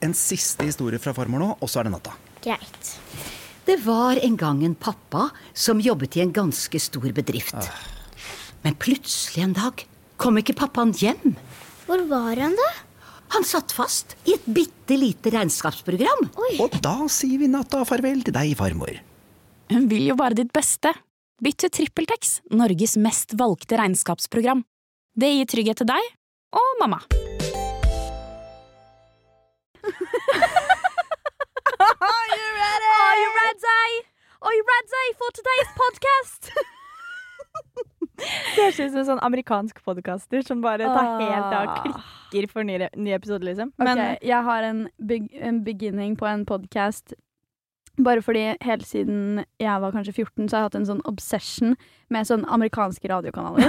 en siste historie fra farmor nå, og så det natta. Greit. Det var en gang en pappa som jobbet i en ganske stor bedrift. Men plutselig en dag kom ikke pappaen hjem. Hvor var han da? Han satt fast i et bittelite regnskapsprogram. Og da sier vi natta farvel til deg, farmor. Hun vil jo bare ditt beste. Bytt til TrippelTex, Norges mest valgte regnskapsprogram. Det gir trygghet til deg og mamma. Are you ready? Are you ready for today's podcast? Det høres ut som en sånn amerikansk podcaster som bare tar helt av klikker for ny episode, liksom. Men jeg har en beginning på en podcast bare fordi helt siden jeg var kanskje 14 så har jeg hatt en sånn obsession med sånn amerikanske radiokanaler.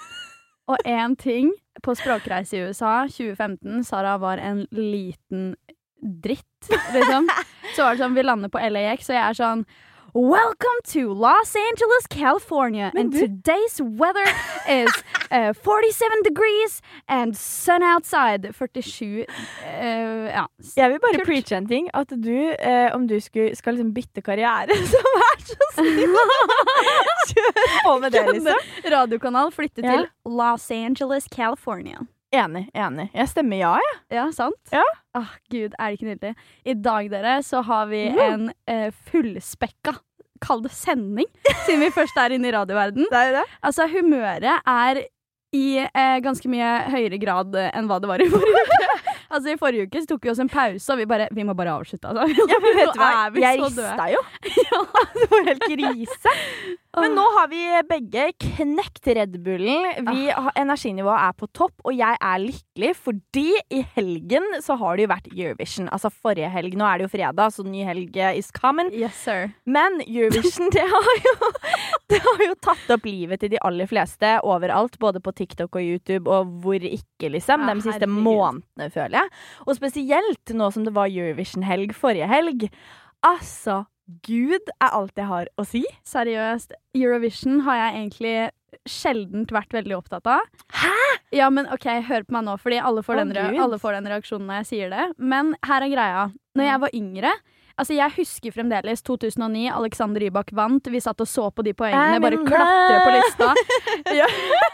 Og en ting på språkreise i USA 2015, Sara var en liten dritt, liksom. Så var det sånn, vi lander på LAX, og jeg sånn Welcome to Los Angeles, California. And today's weather is 47 degrees and sun outside. 47, ja. Jeg vil bare preache en ting, at du, om du skal liksom bytte karriere, så vær så snill. Kjør på med det, liksom. Radiokanal flytte til Los Angeles, California. Enig. Jeg stemmer ja. Ja, sant? Ja. Gud, det ikke nydelig. I dag, dere, så har vi en fullspekka, kall det sending, siden vi først inne i radioverden. Det det. Altså, humøret i ganske mye høyere grad enn hva det var i forrige uke. Altså, i forrige uke så tok vi oss en pause, og vi må bare avslutte. Altså. Ja, men vet du hva? Jeg rista jo. Ja, det var helt krise. Men nå har vi begge knekt Red Bullen. Energinivået på topp, og jeg lykkelig, fordi i helgen så har det jo vært Eurovision. Altså forrige helg, nå det jo fredag, så ny helg is coming. Yes, sir. Men Eurovision, det har jo tatt opp livet til de aller fleste overalt, både på TikTok og YouTube, og hvor ikke, liksom, de siste månedene, føler jeg. Og spesielt nå som det var Eurovision-helg forrige helg. Altså, Gud alt jeg har å si. Seriøst, Eurovision har jeg egentlig sjeldent vært veldig opptatt av. Hæ? Ja, men ok, hør på meg nå, fordi alle får den reaksjonen når jeg sier det. Men her greia. Når jeg var yngre, altså jeg husker fremdeles 2009, Alexander Rybak vant. Vi satt og så på de poengene, bare klatre på lista. Ja.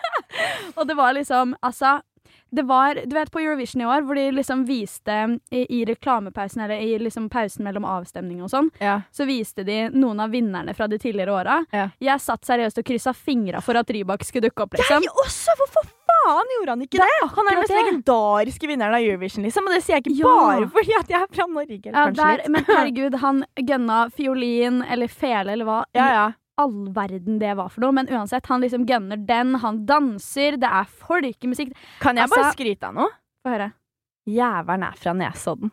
Og det var liksom, altså det var, du vet på Eurovision i år, hvor de liksom viste i reklamepausen, eller i liksom pausen mellom avstemning og sånn, så viste de noen av vinnerne fra de tidligere åra. Jeg satt seriøst og krysset fingra for at Rybak skulle dukke opp, liksom. Jeg også, hvorfor faen gjorde han ikke det? Han den mest legendariske vinneren av Eurovision, liksom, og det sier jeg ikke bare fordi at jeg fra Norge, kanskje litt. Men herregud, han gønna fiolin, eller fele, eller hva. Ja. All verden det var for noe, men uansett, han liksom gønner den, han danser, det folkemusikk. Kan jeg bare skryte av noe? Få høre. Jæveren fra Nesodden.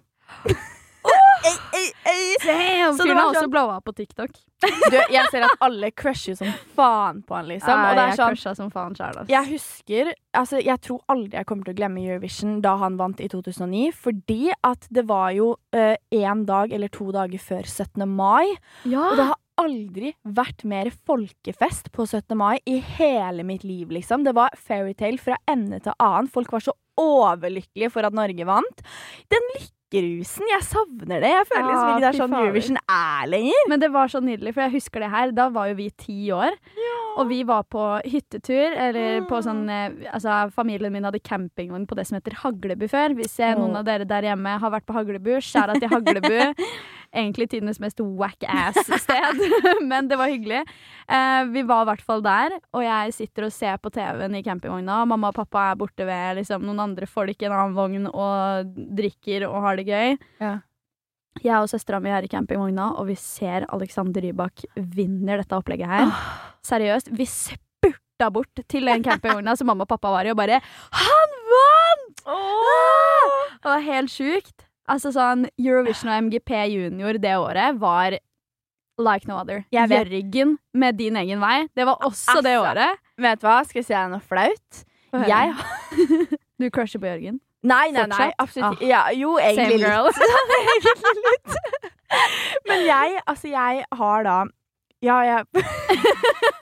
Damn, så du har også blowa på TikTok. Jeg ser at alle crusher som faen på han, liksom. Og det jeg crusher som faen selv. Jeg husker, altså, jeg tror aldri jeg kommer til å glemme Eurovision da han vant i 2009, fordi at det var jo en dag eller 2 dager før 17. mai, og det har aldri vært mer folkefest på 17. mai i hele mitt liv, liksom. Det var fairytale fra ende til annen. Folk var så overlykkelige for at Norge vant. Den lykkerusen, jeg savner det. Jeg føler liksom ikke det sånn Eurovision lenger. Men det var så nydelig, for jeg husker det her. Da var jo vi 10 år, og vi var på hyttetur, eller på sånn, altså familien min hadde campingvogn på det som heter Haglebu før. Hvis noen av dere der hjemme har vært på Haglebu, skjæra til Haglebu. Egentlig tidenes mest whack-ass sted, men det var hyggelig. Vi var i hvert fall der, og jeg sitter og ser på TV-en i campingvogna. Mamma og pappa borte ved liksom, noen andre folk i en annen vogn og drikker og har det gøy. Ja. Jeg og søstera mi i campingvogna, og vi ser Alexander Rybak vinner dette opplegget her. Seriøst, vi spurta bort til den campingvogna som mamma og pappa var i, og bare han vant! Det var helt sjukt. Altså sånn, Eurovision og MGP Junior det året var like no other. Jørgen med din egen vei, det var også det året. Vet du hva, skal jeg si deg noe flaut? Du crusher på Jørgen? Nei, absolutt. Ja, jo, egentlig litt. Men jeg har da jeg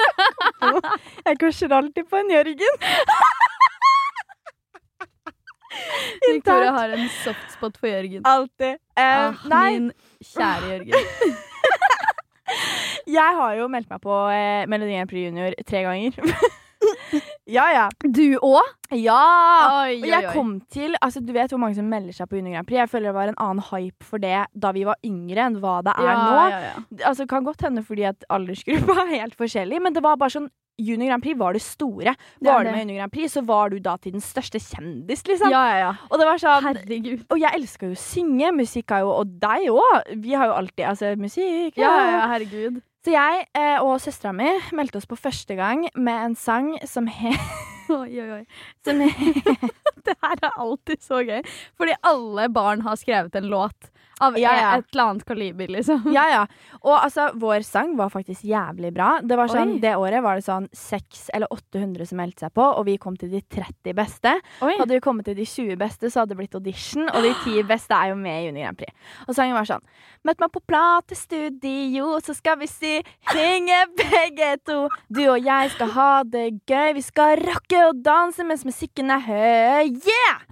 crusher alltid på en Jørgen. Victoria har en softspot for Jørgen. Alltid. Nei. Min kjære Jørgen. Jeg har jo meldt meg på Melodi Grand Prix Junior 3 ganger. Ja. Du også? Ja! Oi, Og jeg kom til, altså du vet hvor mange som melder seg på Junior Grand Prix. Jeg føler det var en annen hype for det da vi var yngre enn hva det er nå. Ja. Altså kan godt hende fordi at aldersgruppa er helt forskjellig, men det var bare sånn, Junior Grand Prix var det store. Var du med i Junior Grand Prix, så var du da til den største kjendis, liksom. Ja. Og det var sånn, Herregud. og jeg elsker jo å synge, musikk er jo, og deg også. Vi har jo alltid, altså musikk. Ja, herregud. Så jeg og søstera mi meldte oss på første gang med en sang som Oi. Det her er alltid så gøy. Fordi alle barn har skrevet en låt av et eller annet kaliber, liksom. Ja. Og altså, vår sang var faktisk jævlig bra. Det var sånn, det året var det sånn 600 eller 800 som meldte seg på, og vi kom til de 30 beste. Hadde vi kommet til de 20 beste, så hadde det blitt audition, og de 10 beste er jo med i Junior Grand Prix. Og sangen var sånn: møt meg på platestudio, så skal vi synge begge to. Du og jeg skal ha det gøy, vi skal rocke og danse mens musikken er høy. Yeah!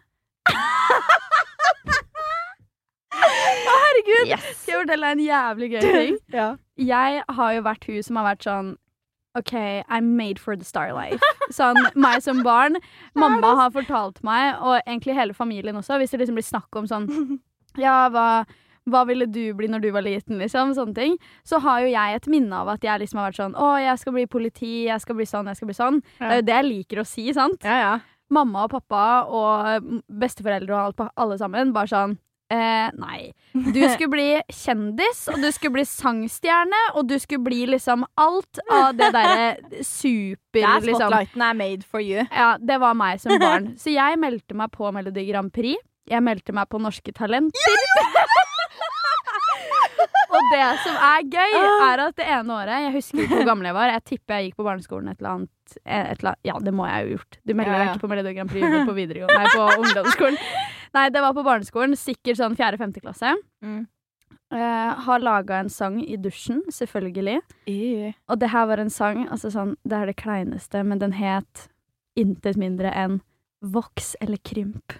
Herregud! Yes. Skal jeg fortelle deg en jævlig gøy ting? Ja. Jeg har jo vært hun som har vært sånn OK, I'm made for the star life. Sånn, meg som barn. Mamma har fortalt meg, og egentlig hele familien også, hvis det liksom blir snakk om sånn ja, hva ville du bli når du var liten, liksom, sånne ting. Så har jo jeg et minne av at jeg liksom har vært sånn jeg skal bli politi, jeg skal bli sånn. Det er jo det jeg liker å si, sant? Ja. Mamma og pappa og besteforeldre og alle sammen bare sånn nei. Du skulle bli kjendis, og du skulle bli sangstjerne, og du skulle bli liksom alt av det derre super, liksom. Spotlighten er made for you. Ja, det var meg som barn. Så jeg meldte meg på Melodi Grand Prix. Jeg meldte meg på Norske Talenter. Og det som er gøy, er at det ene året, jeg husker ikke hvor gammel jeg var, jeg tipper jeg gikk på barneskolen et eller annet, ja, det må jeg jo gjort. Du melder deg ikke på Melodi Grand Prix på videregående, nei, på ungdomsskolen. Nei, det var på barneskolen, sikkert sånn 4.-5. klasse. Har laget en sang i dusjen, selvfølgelig. Og det her var en sang, altså sånn, det er det kleineste, men den het intet mindre enn Voks eller krymp.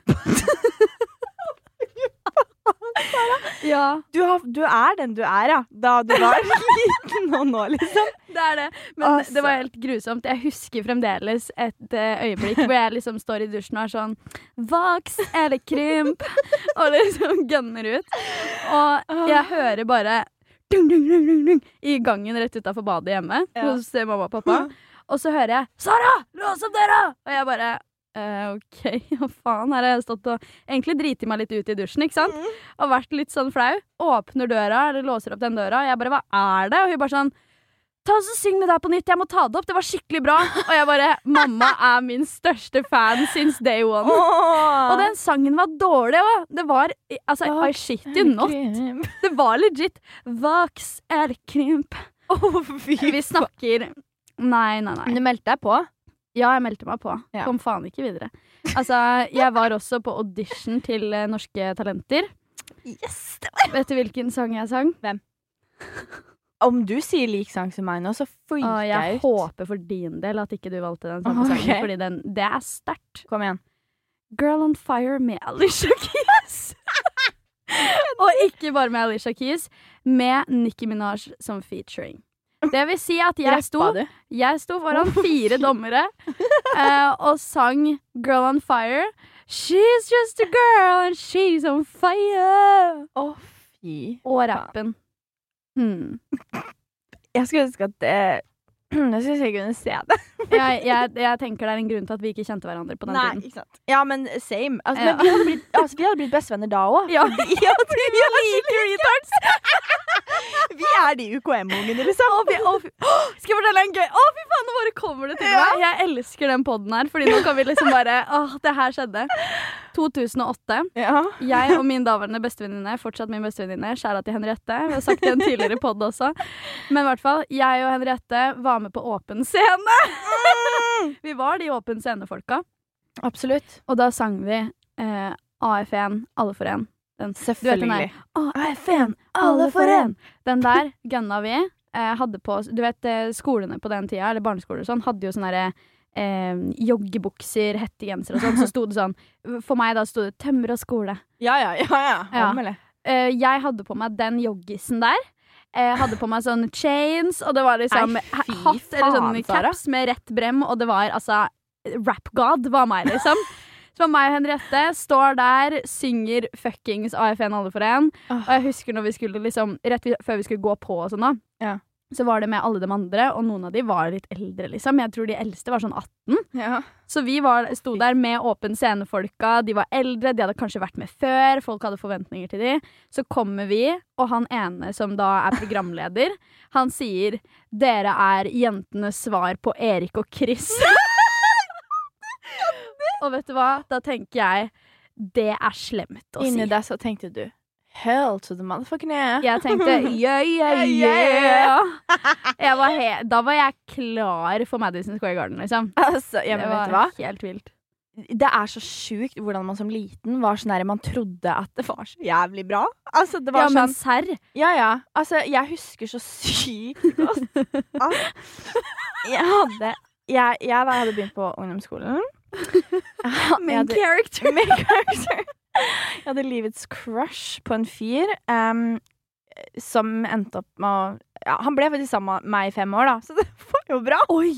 Ja. Du er den du er, ja. Da du var liten og nå, liksom. Det er det. Men det var helt grusomt. Jeg husker fremdeles et øyeblikk hvor jeg liksom står i dusjen og er sånn Voks eller krymp? Og liksom gønner ut. Og jeg hører bare dung, dung, dung, dung, dung, i gangen rett utenfor badet hjemme hos mamma og pappa. Og så hører jeg Sara, lås opp døra! Og jeg bare OK, hva faen, her har jeg stått og egentlig driti meg litt ut i dusjen, ikke sant? Og vært litt sånn flau. Åpner døra, eller låser opp den døra, og jeg bare, hva er det? Og hun bare sånn, ta og syng det der på nytt, jeg må ta det opp, det var skikkelig bra. Og jeg bare, mamma er min største fan since day one. Og den sangen var dårlig også. Det var, altså, I shit you not. Det var legit. Voks er krymp. Vi snakker, nei. Du meldte deg på? Ja, jeg meldte meg på. Kom faen ikke videre. Altså, jeg var også på audition til Norske Talenter. Yes! Vet du hvilken sang jeg sang? Hvem? Om du sier lik sang som meg nå, så freaker jeg ut. Jeg håper for din del at ikke du valgte den samme sangen, fordi det er sterkt. Kom igjen. Girl on Fire med Alicia Keys. Og ikke bare med Alicia Keys, med Nicki Minaj som featuring. Det vil si at jeg sto foran 4 dommere og sang Girl on Fire. She's just a girl and she's on fire. Fy. Og rappen. Jeg skulle ønske at jeg synes jeg kunne se det. Jeg tenker det er en grunn til at vi ikke kjente hverandre på den tiden. Ikke sant? Ja, men same. Altså, men vi hadde blitt bestevenner da også. Ja, vi var like retards. Vi er de UKM-ungene, liksom. Skal jeg fortelle en gøy? Fy faen, nå bare kommer det til meg. Jeg elsker den podden her, fordi nå kan vi liksom bare, det her skjedde. 2008. Jeg og min daværende bestevenninne, fortsatt min bestevenninne, kjære til Henriette. Vi har sagt det i en tidligere podd også. Men i hvert fall, jeg og Henriette var med på åpen scene. Vi var de åpen scene-folka. Absolutt. Og da sang vi AF1, alle for en. Selvfølgelig. AF1, alle for en. Den der gønna vi hadde på, du vet, skolene på den tida, eller barneskoler og sånn, hadde jo sånne joggebukser, hettegenser og sånn, så stod det sånn, for meg da stod det tømmer og skole. Ja. Jeg hadde på meg den joggisen der. Hadde på meg sånne chains, og det var liksom hatt eller sånne caps med rett brem, og det var altså rap god var meg liksom. Så var meg og Henriette, står der, synger fuckings AFN alle for en, og jeg husker når vi skulle liksom, rett før vi skulle gå på og sånn da, så var det med alle de andre, og noen av de var litt eldre liksom, jeg tror de eldste var sånn 18, så vi stod der med åpen scenefolka, de var eldre, de hadde kanskje vært med før, folk hadde forventninger til de, så kommer vi, og han ene som da programleder, han sier, dere jentenes svar på Erik og Chris. Og vet du hva, da tenker jeg, det slemt å si. Inni deg så tenkte du, hell to the motherfucking yeah. Jeg tenkte, yeah. Da var jeg klar for Madison Square Garden, liksom. Altså, det var helt vilt. Det så sjukt hvordan man som liten var sånn der, man trodde at det var så jævlig bra. Altså, det var sånn, men serr. Ja. Altså, jeg husker så sykt Jeg hadde begynt på ungdomsskolen. Main character. Jeg hadde livets crush på en fyr som endte opp med han ble faktisk sammen med meg i 5 år da, så det var jo bra. Oi.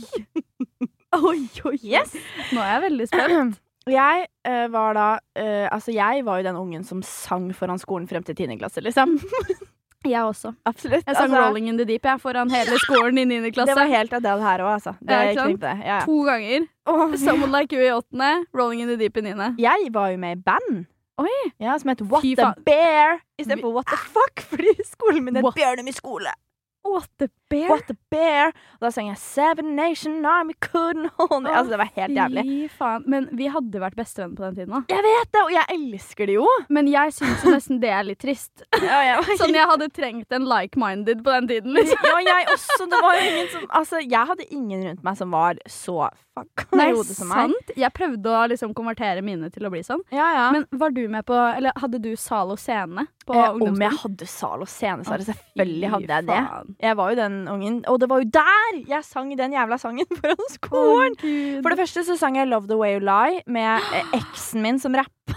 Yes. Nå jeg veldig spent. Jeg var da jeg var jo den ungen som sang foran skolen frem til 10. klasse liksom. Jeg også. Absolutt. Jeg sang Rolling in the Deep foran hele skolen i 9. klasse. Det var helt Adele her også, altså. Det 2 ganger. Someone Like You i 8. Rolling in the Deep i 9. Jeg var jo med i band. Oi. Ja, som heter What the Bear. I stedet for What the Fuck, fordi skolen min bjørnem i skole. What the Bear? What the Bear. Og da sang jeg Seven Nation Army couldn't hold me. Altså, det var helt jævlig. Fy faen. Men vi hadde vært bestevenn på den tiden da. Jeg vet det, og jeg elsker det jo. Men jeg synes jo nesten det litt trist. Sånn jeg hadde trengt en like-minded på den tiden, liksom. Ja, jeg også. Det var jo ingen som altså, jeg hadde ingen rundt meg som var så fuck i hodet som meg. Sant? Jeg prøvde å liksom konvertere mine til å bli sånn. Ja. Men var du med på, eller hadde du sal og scene på ungdomsskolen? Om jeg hadde sal og scene, så selvfølgelig hadde jeg det. Jeg var jo den ungen, og det var jo der jeg sang den jævla sangen foran skolen. For det første så sang jeg Love the Way You Lie med eksen min som rapp.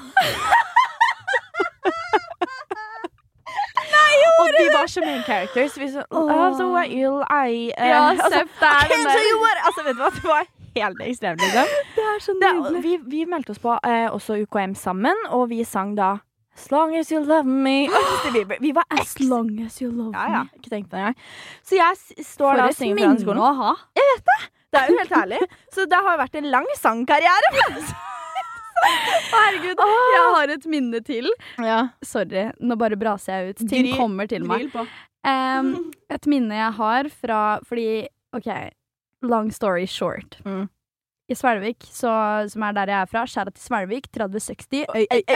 Og de var så main characters. Vi så, Love the Way You Lie. Sepp der. Altså, vet du hva, det var helt ekstremt, liksom. Det så nydelig. Vi meldte oss på også UKM sammen, og vi sang da As long as you love me. Vi var As long as you love me. Ja, ikke tenkt på det engang. Så jeg står da og synger foran skolen. For et minne å ha. Jeg vet det. Det jo helt herlig. Så det har vært en lang sangkarriere. Herregud, jeg har et minne til. Ja. Sorry, nå bare braser jeg ut. Ting kommer til meg. Et minne jeg har fra, fordi, ok, long story short. I Svelvik, som der jeg fra, skjæret til Svelvik, 3060.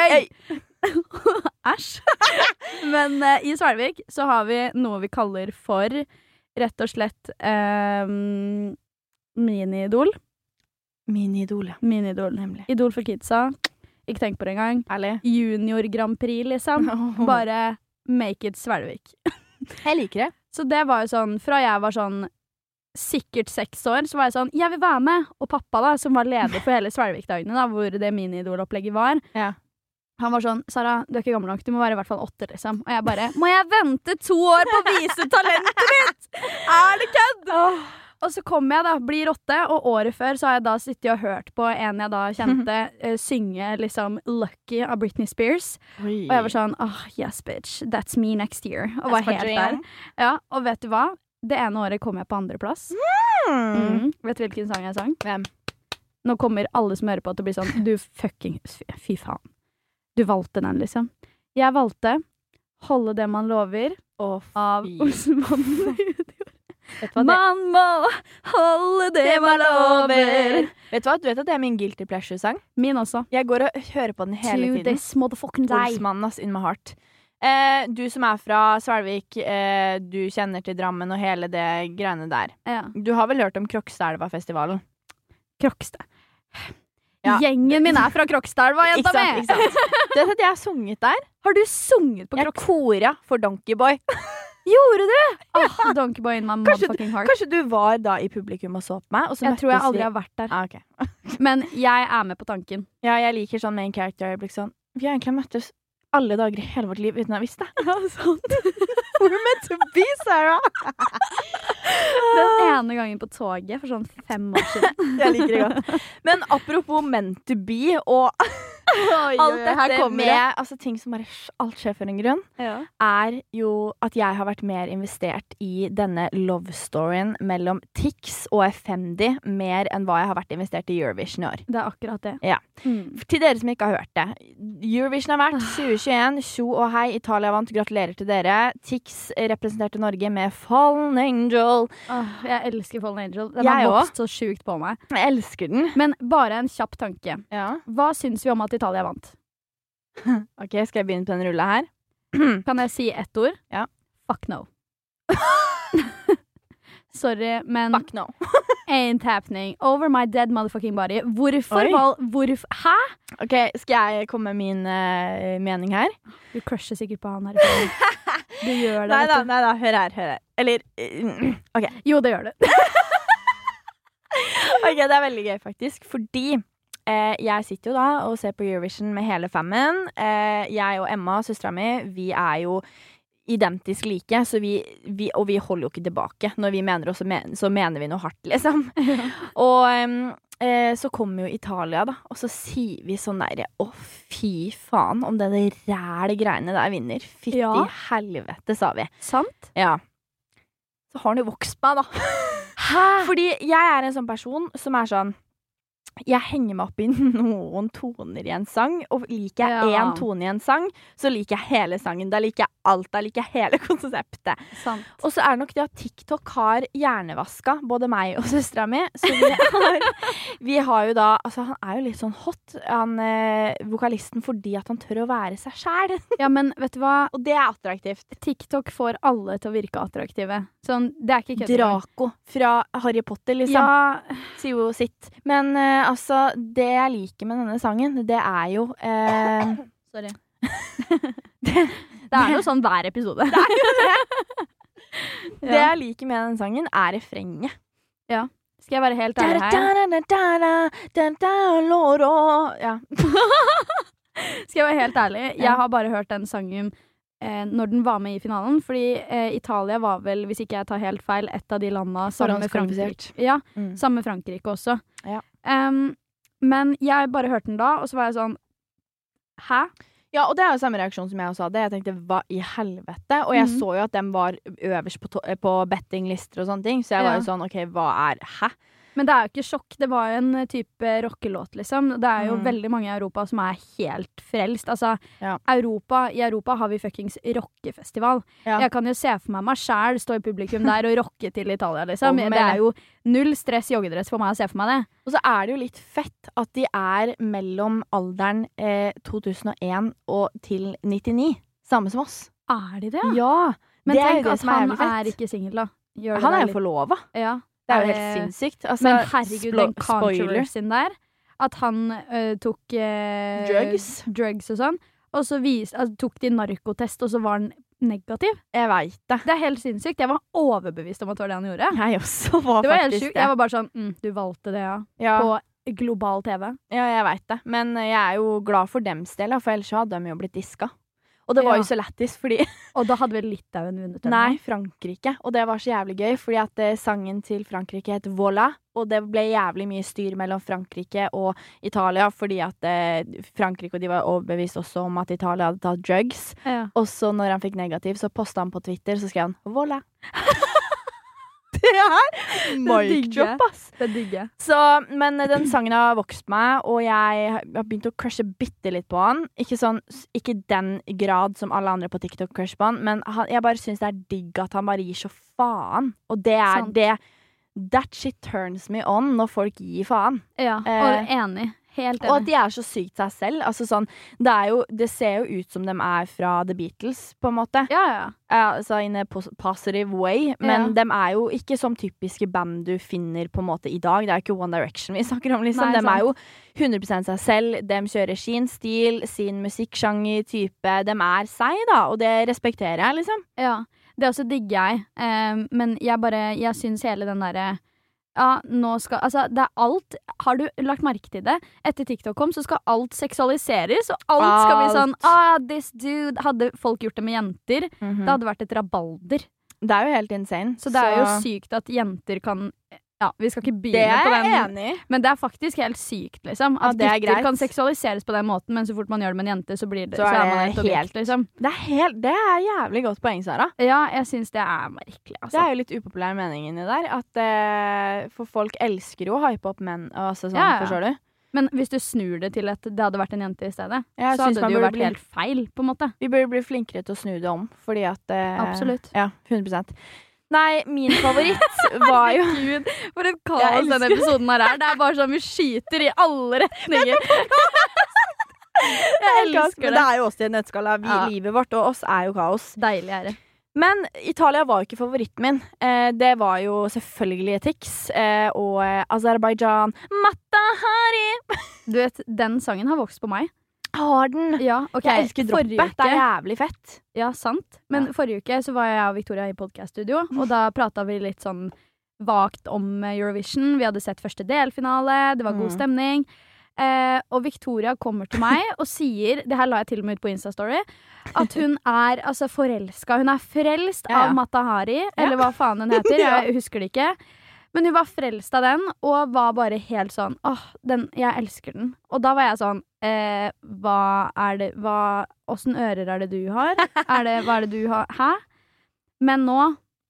Æsj. Men i Svelvik så har vi noe vi kaller for rett og slett mini-idol. Mini-idol, ja. Mini-idol, nemlig. Idol for kidsa. Ikke tenk på det engang. Ærlig. Junior Grand Prix, liksom. Bare make it Svelvik. Jeg liker det. Så det var jo sånn, fra jeg var sånn sikkert 6 år, så var jeg sånn, jeg vil være med. Og pappa da, som var leder for hele Svelvik-dagene da, hvor det mini-idol-opplegget var. Ja. Han var sånn, Sara, du ikke gammel nok, du må være i hvert fall 8, liksom. Og jeg bare, må jeg vente 2 år på å vise talentet mitt? Det kødd? Og så kom jeg da, blir 8, og året før så har jeg da sittet og hørt på en jeg da kjente synge liksom Lucky av Britney Spears. Oi. Og jeg var sånn, yes bitch, that's me next year. Og var helt der. Ja, og vet du hva? Det ene året kom jeg på 2. plass. Vet du hvilken sang jeg sang? Hvem? Nå kommer alle som hører på til å bli sånn, du fucking, fy faen. Du valgte den, liksom. Jeg valgte Holde det man lover av Osman. Man må holde det man lover. Vet du hva? Du vet at det min guilty pleasure-sang? Min også. Jeg går og hører på den hele tiden. To this motherfucking day. Olsmannen, ass, in my heart. Du som fra Svelvik, du kjenner til Drammen og hele det greiene der. Ja. Du har vel hørt om Krokstadelva-festivalen? Krokstad. Ja. Gjengen min fra Krokstadelva, jenta mi! Ikke sant? Du vet at jeg har sunget der? Har du sunget på Krokstad? Jeg kora for Donkey Boy. Gjorde du? Donkeyboy in my motherfucking heart. Kanskje du var da i publikum og så på meg, og så jeg tror jeg aldri har vært der. Okay. Men jeg er med på tanken. Ja, jeg liker sånn main character-øyeblikk sånn. Vi har egentlig møttes alle dager i hele vårt liv uten å ha visst det. Ja, sant. We're meant to be, Sarah! Den ene gangen på toget for sånn 5 år siden. Jeg liker det godt. Men apropos meant to be og alt dette med ting som bare alt skjer for en grunn, er jo at jeg har vært mer investert i denne love storyen mellom Tix og Effendi mer enn hva jeg har vært investert i Eurovision i år. Det er akkurat det. Ja. Til dere som ikke har hørt det. Eurovision har vært 2021, tjo og hei, Italia vant, gratulerer til dere. Tix representerte Norge med Fallen Angel. Jeg elsker Fallen Angel. Den har vokst så sjukt på meg. Jeg elsker den. Men bare en kjapp tanke. Ja. Hva syns vi om at Italia vant? Ok, skal jeg begynne på den rulla her? Kan jeg si ett ord? Ja. Fuck no. Sorry, men Fuck no. Ain't happening. Over my dead motherfucking body. Hvorfor? Hæ? Ok, skal jeg komme med min mening her? Du crusher sikkert på han her. Du gjør det. Nei da, hør her. Eller, ok. Jo, det gjør du. Ok, det er veldig gøy faktisk, fordi jeg sitter jo da og ser på Eurovision med hele fammen. Jeg og Emma, søstera mi, vi er jo identisk like, så vi holder jo ikke tilbake. Når vi mener oss, så mener vi noe hardt, liksom. Og så kommer jo Italia, da, og så sier vi sånn der, fy faen, om det ræle greiene der vinner. Fytti helvete, sa vi. Sant? Ja. Så har den jo vokst meg, da. Hæ? Fordi jeg er en sånn person som er sånn, jeg henger meg opp i noen toner i en sang, og liker jeg en tone i en sang, så liker jeg hele sangen. Da liker jeg alt, da liker jeg hele konseptet. Sant. Og så er det nok det at TikTok har hjernevaska både meg og søstera mi, så vi har jo da, altså han er jo litt sånn hot, han vokalisten, fordi at han tør å være seg selv. Ja, men vet du hva? Og det er attraktivt. TikTok får alle til å virke attraktive. Sånn, det er ikke kødd. Draco fra Harry Potter, liksom. Ja. Sier jo sitt. Men altså, det jeg liker med denne sangen, det er jo Sorry. det er noe sånn hver episode. Det er jo det. Det jeg liker med denne sangen, er refrenget. Ja. Skal jeg være helt ærlig her? Ja. Skal jeg være helt ærlig? Jeg har bare hørt den sangen når den var med i finalen, fordi Italia var vel, hvis ikke jeg tar helt feil, et av de landene sammen med Frankrike. Ja, sammen med Frankrike også. Ja. Men jeg bare hørte den da, og så var jeg sånn, hæ? Ja, og det er jo samme reaksjon som jeg også hadde. Jeg tenkte, hva i helvete? Og jeg så jo at den var øverst på bettinglister og sånne ting, så jeg var jo sånn, ok, hva er, hæ? Men det er jo ikke sjokk, det var jo en type rockelåt, liksom. Det er jo veldig mange i Europa som er helt frelst. Altså, i Europa har vi fuckings rockefestival. Ja. Jeg kan jo se for meg selv stå i publikum der og rocke til Italia, liksom. Det er jo null stress joggedress for meg å se for meg det. Og så er det jo litt fett at de er mellom alderen 2001 og til 99. Samme som oss. Er de det? Ja. Men det tenk at han er ikke single, da. Han er jo forlovet. Ja. Det er jo helt sinnssykt. Altså, men herregud, den controversien der. At han tok drugs og sånn. Og så tok de narkotest, og så var han negativ. Jeg vet det. Det er helt sinnssykt. Jeg var overbevist om at det var det han gjorde. Jeg også var det var faktisk helt sjukt. Jeg var bare sånn, du valgte det, ja. På global TV. Ja, jeg vet det. Men jeg er jo glad for dems del, for ellers hadde de jo blitt diska. Og det var jo så lættis, fordi Og da hadde vel Litauen vunnet den? Nei, Frankrike. Og det var så jævlig gøy, fordi at sangen til Frankrike het Voilà. Og det ble jævlig mye styr mellom Frankrike og Italia, fordi at Frankrike og de var overbevist også om at Italia hadde tatt drugs. Ja. Og så når han fikk negativ, så postet han på Twitter, så skrev han Voilà. Det er mic drop, ass. Det digger. Så, men den sangen har vokst meg, og jeg har begynt å crushe bitte litt på han. Ikke den grad som alle andre på TikTok crush på han, men jeg bare synes det er digg at han bare gir så faen. Og det er det. That shit turns me on når folk gir faen. Ja, og enig. Helt enig. Og at de er så sykt seg selv. Altså sånn, det ser jo ut som de er fra The Beatles, på en måte. Ja. Altså in a positive way. Men de er jo ikke som typiske band du finner på en måte i dag. Det er jo ikke One Direction vi snakker om, liksom. Nei, de er jo 100% seg selv. De kjører sin stil, sin musikksjanger, type. De er seg, da. Og det respekterer jeg, liksom. Ja. Det også digger jeg. Men jeg synes hele den derre nå skal, altså det alt, har du lagt merke til det? Etter TikTok kom, så skal alt seksualiseres, og alt skal bli sånn, this dude, hadde folk gjort det med jenter, det hadde vært et rabalder. Det jo helt insane. Så det jo sykt at jenter kan, vi skal ikke begynne på den. Det jeg enig i. Men det faktisk helt sykt, liksom. At gutter kan seksualiseres på den måten, men så fort man gjør det med en jente, så blir det, så man et objekt, liksom. Det jævlig godt poeng, Sara. Ja, jeg synes det merkelig, altså. Det jo litt upopulær mening inni der, at for folk elsker jo å hype opp menn, altså sånn, forstår du? Men hvis du snur det til at det hadde vært en jente i stedet, så hadde det jo vært helt feil, på en måte. Vi bør bli flinkere til å snu det om, fordi at absolutt. Ja, 100%. Nei, min favoritt var jo Gud, for et kaos denne episoden her det bare sånn vi skyter i alle retninger. Jeg elsker det. Det jo oss i en nøttskala. Livet vårt og oss jo kaos. Deilig det. Men Italia var jo ikke favoritten min. Det var jo selvfølgelig Tix og Aserbajdsjan. Mata Hari! Du vet, den sangen har vokst på meg. Har den? Ja, okay. Jeg elsker droppet. Det jævlig fett. Ja, sant. Men forrige uke så var jeg og Victoria i podcaststudio, og da pratet vi litt sånn vagt om Eurovision. Vi hadde sett første delfinale, det var god stemning. Og Victoria kommer til meg og sier, det her la jeg til og med ut på Instastory, at hun altså forelsket. Hun frelst av Mata Hari, eller hva faen den heter, jeg husker det ikke. Men hun var frelst av den, og var bare helt sånn, jeg elsker den. Og da var jeg sånn, hvordan ører det du har? Hva det du har? Hæ? Men nå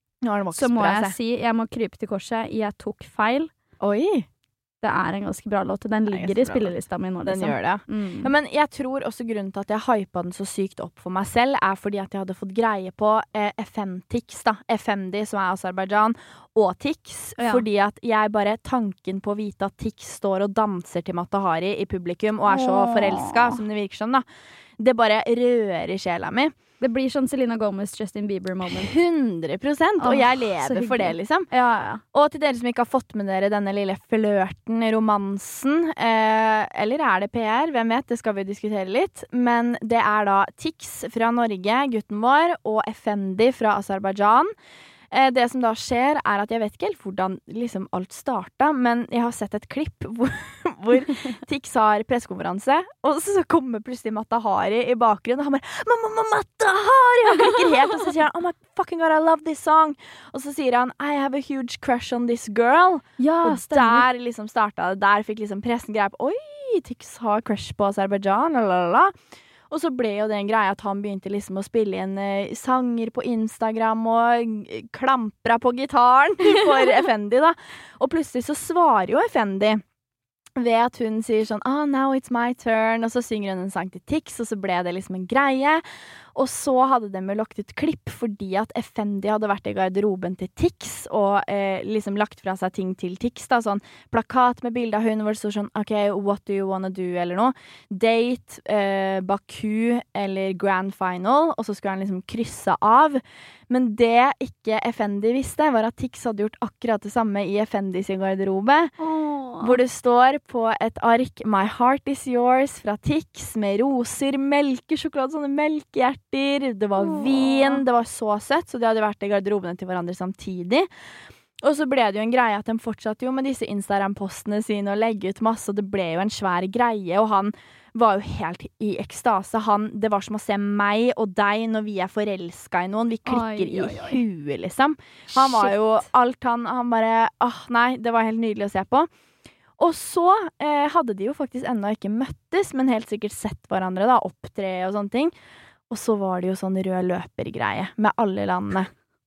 så må jeg si, jeg må krype til korset, jeg tok feil. Oi! Det en ganske bra låt, og den ligger i spillelista mi nå. Den gjør det. Ja, men jeg tror også grunnen til at jeg hypet den så sykt opp for meg selv, fordi at jeg hadde fått greie på FM-Tix, da. FMD, som Aserbajdsjan, og Tix. Fordi at jeg bare, tanken på å vite at Tix står og danser til Mata Hari i publikum, og så forelsket, som det virker som, da. Det bare rører i sjela mi. Det blir sånn Selena Gomez, Justin Bieber moment. 100%, og jeg lever for det, liksom. Ja. Og til dere som ikke har fått med dere denne lille flørten, romansen, eller det PR, hvem vet, det skal vi diskutere litt. Men det da Tix fra Norge, gutten vår, og FMD fra Aserbajdsjan. Det som da skjer at jeg vet ikke helt hvordan liksom alt startet, men jeg har sett et klipp hvor Tix har pressekonferanse, og så kommer plutselig Mata Hari i bakgrunnen, og han bare, mamma, Mata Hari! Han klikker helt, og så sier han, oh my fucking god, I love this song! Og så sier han, I have a huge crush on this girl. Ja, og der liksom startet det, der fikk liksom pressen greie på, oi, Tix har crush på Aserbajdsjan, lalala. Og så ble jo det en greie at han begynte liksom å spille inn sanger på Instagram og klampra på gitaren for Effendi, da. Og plutselig så svarer jo Effendi ved at hun sier sånn, now it's my turn, og så synger hun en sang til Tix, og så ble det liksom en greie. Og så hadde de lagt ut klipp fordi at Effendi hadde vært i garderoben til Tix og liksom lagt fra seg ting til Tix, da, sånn plakat med bilde av hun hvor det står sånn, ok, what do you wanna do, eller noe. Date, Baku eller Grand Final, og så skulle han liksom krysse av. Men det ikke Effendi visste, var at Tix hadde gjort akkurat det samme i Effendi sin garderobe. Hvor det står på et ark My heart is yours fra Tix med roser, melkesjokolade, sånne melkehjerter. Det var vin, det var så søtt, så de hadde vært i garderobene til hverandre samtidig. Og så ble det jo en greie at de fortsatte jo med disse Instagram-postene sine og legge ut masse, og det ble jo en svær greie, og han var jo helt i ekstase. Det var som å se meg og deg når vi forelsket i noen. Vi klikker i huet, liksom. Han var jo alt, han bare, nei, det var helt nydelig å se på. Og så hadde de jo faktisk enda ikke møttes, men helt sikkert sett hverandre da, opptre og sånne ting. Og så var det jo sånn rød løpergreie med alle landene.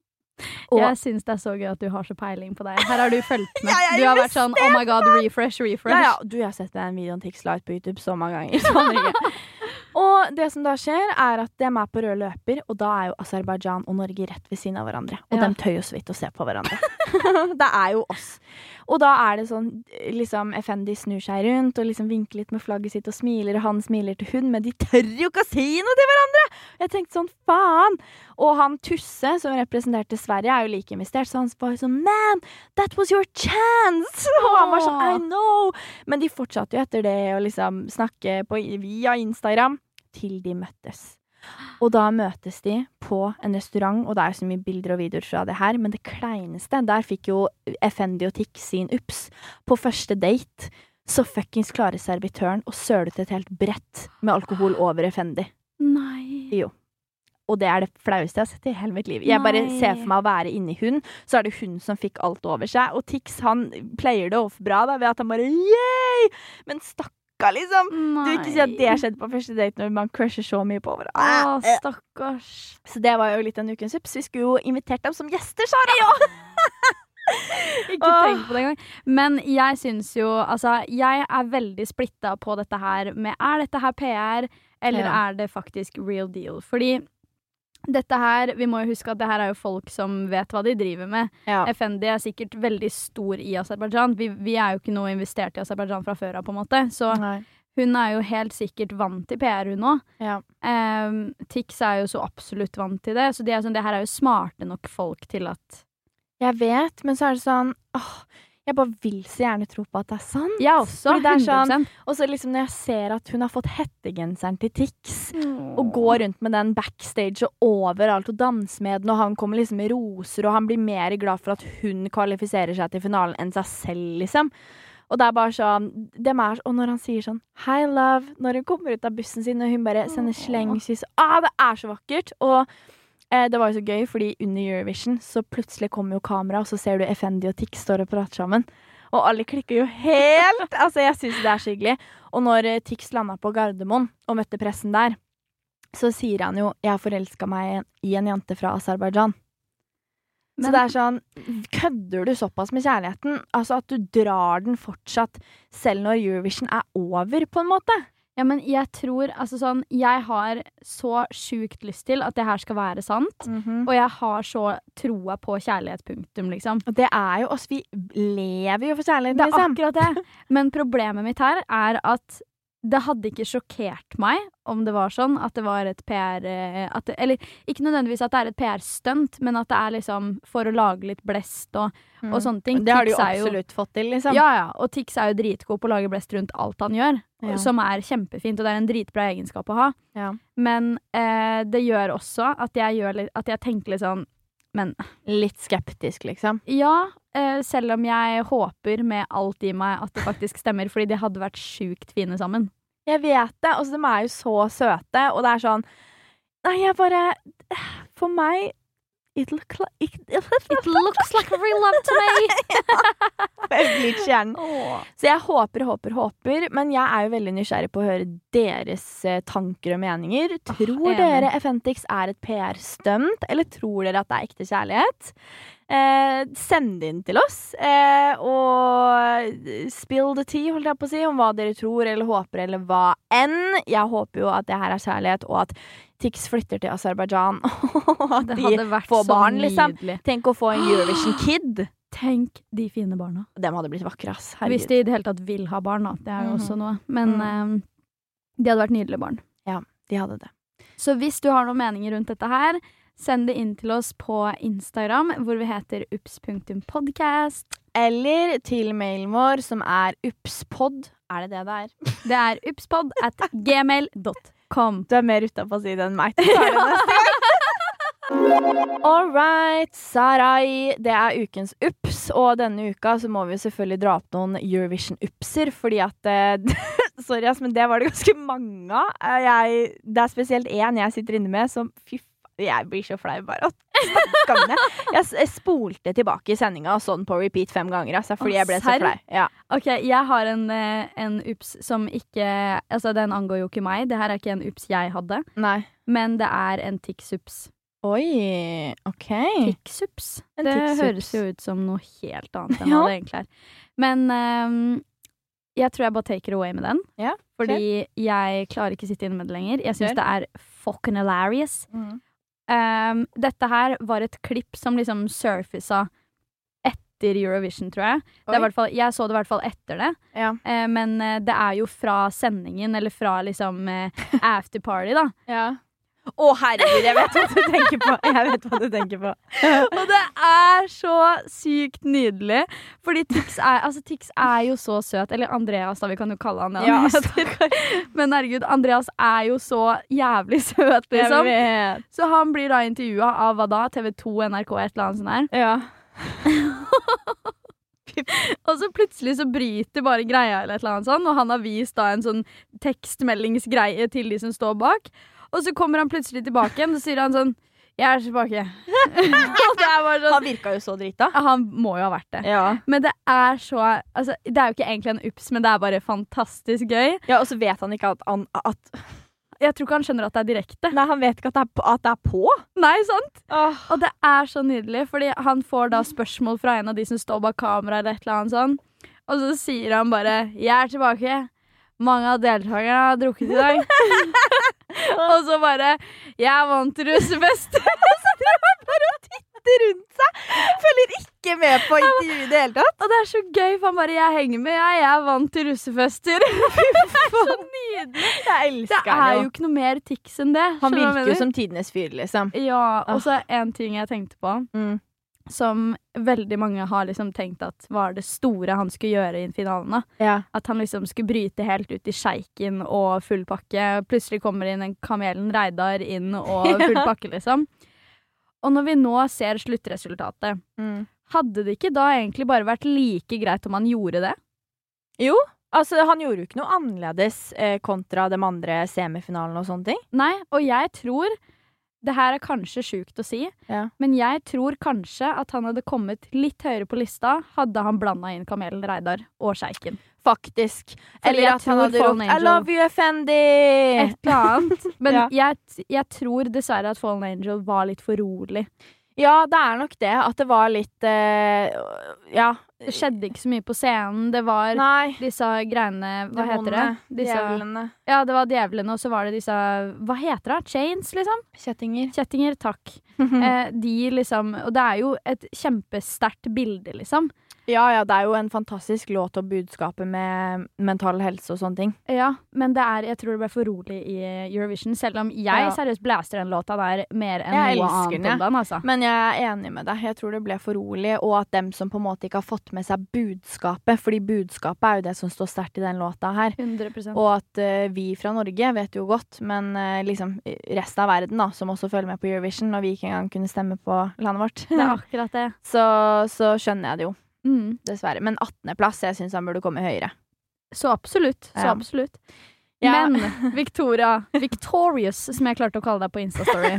Og jeg synes det så gøy at du har så peiling på deg. Her har du følt med. Du har vært sånn, oh my god, refresh. Ja, du har sett den videoen Tix la ut på YouTube så mange ganger. Og det som da skjer at de på rød løper, og da jo Aserbajdsjan og Norge rett ved siden av hverandre. Og de tør jo så vidt å se på hverandre. Det jo oss. Og da det sånn, liksom, Effendi snur seg rundt og liksom vinker litt med flagget sitt og smiler, og han smiler til hun, men de tør jo ikke å si noe til hverandre! Jeg tenkte sånn, faen! Og han Tusse, som representerte Sverige, jo like investert, så han var sånn, man, that was your chance! Og han var sånn, I know! Men de fortsatte jo etter det å liksom snakke via Instagram til de møttes. Og da møtes de på en restaurant, og det er så mye bilder og videoer fra det her, men det kleineste, der fikk jo Effendi og Tix sin ups. På første date, så fuckings klarer servitøren å søle ut et helt brett med alkohol over Effendi. Nei. Jo. Og det er det flaueste jeg har sett i hele mitt liv. Jeg bare ser for meg å være inni hun, så er det hun som fikk alt over seg. Og Tix, han pleier det off bra da, ved at han bare, yay! Men liksom. Du vil ikke si at det skjedde på første date når man crusher så mye på hverandre. Stakkars. Så det var jo litt en ukens ups. Vi skulle jo invitert dem som gjester, Sara. Ja! Ikke tenk på det engang. Men jeg synes jo, altså, jeg er veldig splittet på dette her med, er dette her PR, eller er det faktisk real deal? Fordi dette her, vi må jo huske at det her er jo folk som vet hva de driver med. Effendi er sikkert veldig stor i Aserbajdsjan. Vi er jo ikke noe investert i Aserbajdsjan fra før av, på en måte. Så hun er jo helt sikkert vant til PR, hun også. Tix er jo så absolutt vant til det. Så det her er jo smarte nok folk til at... Jeg vet, men så er det sånn... jeg bare vil så gjerne tro på at det er sant. Jeg også, 100%. Sånn, og så liksom når jeg ser at hun har fått hettegenseren til Tix, og går rundt med den backstage og overalt og danser med den, og han kommer liksom med roser, og han blir mer glad for at hun kvalifiserer seg til finalen enn seg selv, liksom. Og det er bare sånn, og når han sier sånn, hi love, når hun kommer ut av bussen sin, og hun bare sender slengkyss, det er så vakkert, og det var jo så gøy, fordi under Eurovision så plutselig kommer jo kamera, og så ser du Effendi og Tix står og prater sammen. Og alle klikker jo helt. Altså, jeg synes det er så hyggelig. Og når Tix landet på Gardermoen og møtte pressen der, så sier han jo, jeg har forelsket meg i en jente fra Aserbajdsjan. Så det er sånn, kødder du såpass med kjærligheten? Altså at du drar den fortsatt, selv når Eurovision er over, på en måte. Ja, men jeg tror, altså sånn, jeg har så sjukt lyst til at det her skal være sant, og jeg har så troa på kjærlighetspunktum, liksom. Og det er jo oss, vi lever jo for kjærlighet, liksom. Det er akkurat det. Men problemet mitt her er at det hadde ikke sjokkert meg om det var sånn at det var et PR, eller ikke nødvendigvis at det er et PR-stunt, men at det er liksom for å lage litt blest og sånne ting. Det har du jo absolutt fått til, liksom. Ja, og Tix er jo dritgod på å lage blest rundt alt han gjør, som er kjempefint, og det er en dritbra egenskap å ha. Men det gjør også at jeg tenker litt sånn, men litt skeptisk, liksom. Ja, selv om jeg håper med alt i meg at det faktisk stemmer, fordi de hadde vært sjukt fine sammen. Jeg vet det, og de er jo så søte, og det er sånn, nei, jeg bare, for meg, it looks like real love to me. Jeg blir ikke kjernen. Så jeg håper, men jeg er jo veldig nysgjerrig på å høre deres tanker og meninger. Tror dere Effentix er et PR-stunt, eller tror dere at det er ekte kjærlighet? Send inn til oss, og spill the tea, holdt jeg på å si, om hva dere tror eller håper, eller hva enn. Jeg håper jo at det her er kjærlighet, og at Tix flytter til Aserbajdsjan, og at de får barn, liksom. Tenk å få en Eurovision Kid. Tenk de fine barna. Dem hadde blitt vakre, ass. Herregud. Hvis de i det hele tatt vil ha barn, da. Det er jo også noe. Men de hadde vært nydelige barn. Ja, de hadde det. Så hvis du har noen meninger rundt dette her, send det in til oss på Instagram, hvor vi heter ups.podcast. Eller til mailen vår, som er upspod. Er det det er? Det er upspod@gmail.com. Du er mer utenpå å si det enn meg. All right, Sarai. Det er ukens ups, og denne uka så må vi selvfølgelig dra opp noen Eurovision-upser, fordi at sorry, men det var det ganske mange av. Det er spesielt en jeg sitter inne med, som jeg blir så flau bare å snakke om det. Jeg spolte tilbake i sendinga sånn på repeat 5 ganger, altså, fordi jeg ble så flau. Ja. Ok, jeg har en ups som ikke, altså den angår jo ikke meg. Det her er ikke en ups jeg hadde. Nei. Men det er en Tix-ups. Oi, ok. Tix-ups. Det høres jo ut som noe helt annet enn hva det egentlig er. Men jeg tror jeg bare taker away med den. Ja, fordi jeg klarer ikke sitte inne med det lenger. Jeg synes det er fucking hilarious. Dette her var et klipp som liksom surfisa etter Eurovision, tror jeg. Det er jeg så det i hvert fall etter det. Ja. Men det er jo fra sendingen, eller fra liksom afterparty, da. Ja. Herregud, jeg vet hva du tenker på. Og det så sykt nydelig. Fordi Tix jo så søt. Eller Andreas, da, vi kan jo kalle han det. Ja, men herregud, Andreas jo så jævlig søt, liksom. Så han blir da intervjuet av hva da? TV2, NRK, et eller annet sånt her. Ja. Og så plutselig så bryter bare greia eller et eller annet sånn, og han har vist da en sånn tekstmeldingsgreie til de som står bak. Og så kommer han plutselig tilbake igjen, og så sier han sånn, jeg tilbake. Og det bare sånn, han virka jo så drita. Han må jo ha vært det. Ja. Men det så, altså, det jo ikke egentlig en ups, men det bare fantastisk gøy. Ja, og så vet han ikke at jeg tror ikke han skjønner at det direkte. Nei, han vet ikke at det på. Nei, sant? Og det så nydelig, fordi han får da spørsmål fra en av de som står bak kamera eller et eller annet sånn. Og så sier han bare, jeg tilbake. Mange av deltakerne har drukket i dag. Og så bare, jeg vant russefest. Og så driver han bare og titter rundt seg. Følger ikke med på intervjuet i det hele tatt. Og det så gøy, for han bare, jeg henger med, jeg vant til russefester. Det så nydelig. Jeg elsker det jo ikke noe mer Tix enn det. Han virker jo som tidenes fyr, liksom. Ja, og så en ting jeg tenkte på, som veldig mange har liksom tenkt at var det store han skulle gjøre i finalen. Ja. At han liksom skulle bryte helt ut i Sjeiken og full pakke. Plutselig kommer inn en Kamelen Reidar inn og full pakke, liksom. Og når vi nå ser sluttresultatet, hadde det ikke da egentlig bare vært like greit om han gjorde det? Jo, altså han gjorde jo ikke noe annerledes kontra de andre semifinalene og sånne ting. Nei, og jeg tror, det her kanskje sjukt å si, men jeg tror kanskje at han hadde kommet litt høyere på lista, hadde han blandet inn Kamelen Reidar og Sjeiken. Faktisk. Eller at han hadde ropt I love you, Effendi! Et eller annet. Men jeg tror dessverre at Fallen Angel var litt for rolig. Ja, det nok det. At det var litt det skjedde ikke så mye på scenen. Det var disse greiene, hva heter det? Djevlene. Ja, det var djevlene, og så var det disse, hva heter det? Chains, liksom? Kjettinger, takk. De liksom, og det jo et kjempesterkt bilde, liksom. Ja, det jo en fantastisk låt og budskapet med mental helse og sånne ting. Ja, men jeg tror det ble for rolig i Eurovision, selv om jeg seriøst blæster den låta der mer enn noe annet om den, altså. Men jeg enig med deg. Jeg tror det ble for rolig, og at dem som på en måte ikke har fått med seg budskapet, fordi budskapet jo det som står sterkt i den låta her. 100%. Og at vi fra Norge vet jo godt, men liksom resten av verden da, som også følger med på Eurovision, og vi ikke engang kunne stemme på landet vårt. Det akkurat det. Så skjønner jeg det jo. Dessverre. Men 18. plass, jeg synes han burde komme høyere. Så absolutt. Ja. Men Victorious, som jeg klarte å kalle deg på Instastory,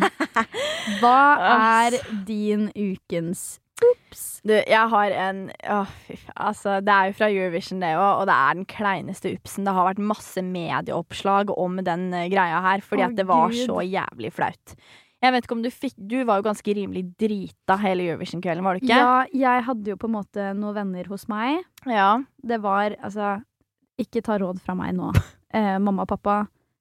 hva din ukens ups? Du, jeg har en altså, det jo fra Eurovision det også, og det den kleineste upsen. Det har vært masse medieoppslag om den greia her, fordi at det var så jævlig flaut. Jeg vet ikke om du var jo ganske rimelig drita hele Eurovision-kvelden, var du ikke? Ja, jeg hadde jo på en måte noen venner hos meg. Ja. Det var, altså, ikke ta råd fra meg nå. Mamma og pappa,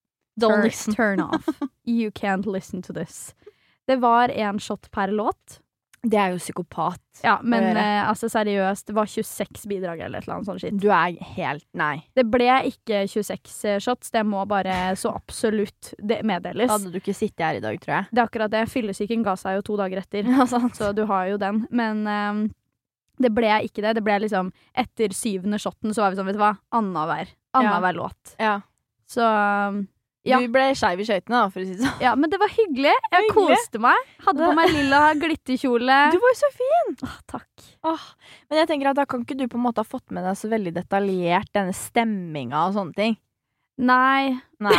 turn off. You can't listen to this. Det var en shot per låt. Det jo psykopat. Ja, men altså seriøst, det var 26 bidrag eller et eller annet sånt shit. Du helt, nei. Det ble ikke 26 shots, det må bare så absolutt meddeles. Hadde du ikke sittet her i dag, tror jeg. Det akkurat det. Fyllesyken ga seg jo 2 dager etter. Ja, sant. Så du har jo den. Men det ble ikke det. Det ble liksom, etter 7. shotten så var vi sånn, vet du hva? Annenhver låt. Ja. Så ja. Du ble skeiv i skøytene da, for å si det sånn. Ja, men det var hyggelig. Jeg koste meg. Hadde på meg lilla glitterkjole. Du var jo så fin. Takk. Men jeg tenker at da kan ikke du på en måte ha fått med deg så veldig detaljert denne stemminga og sånne ting. Nei.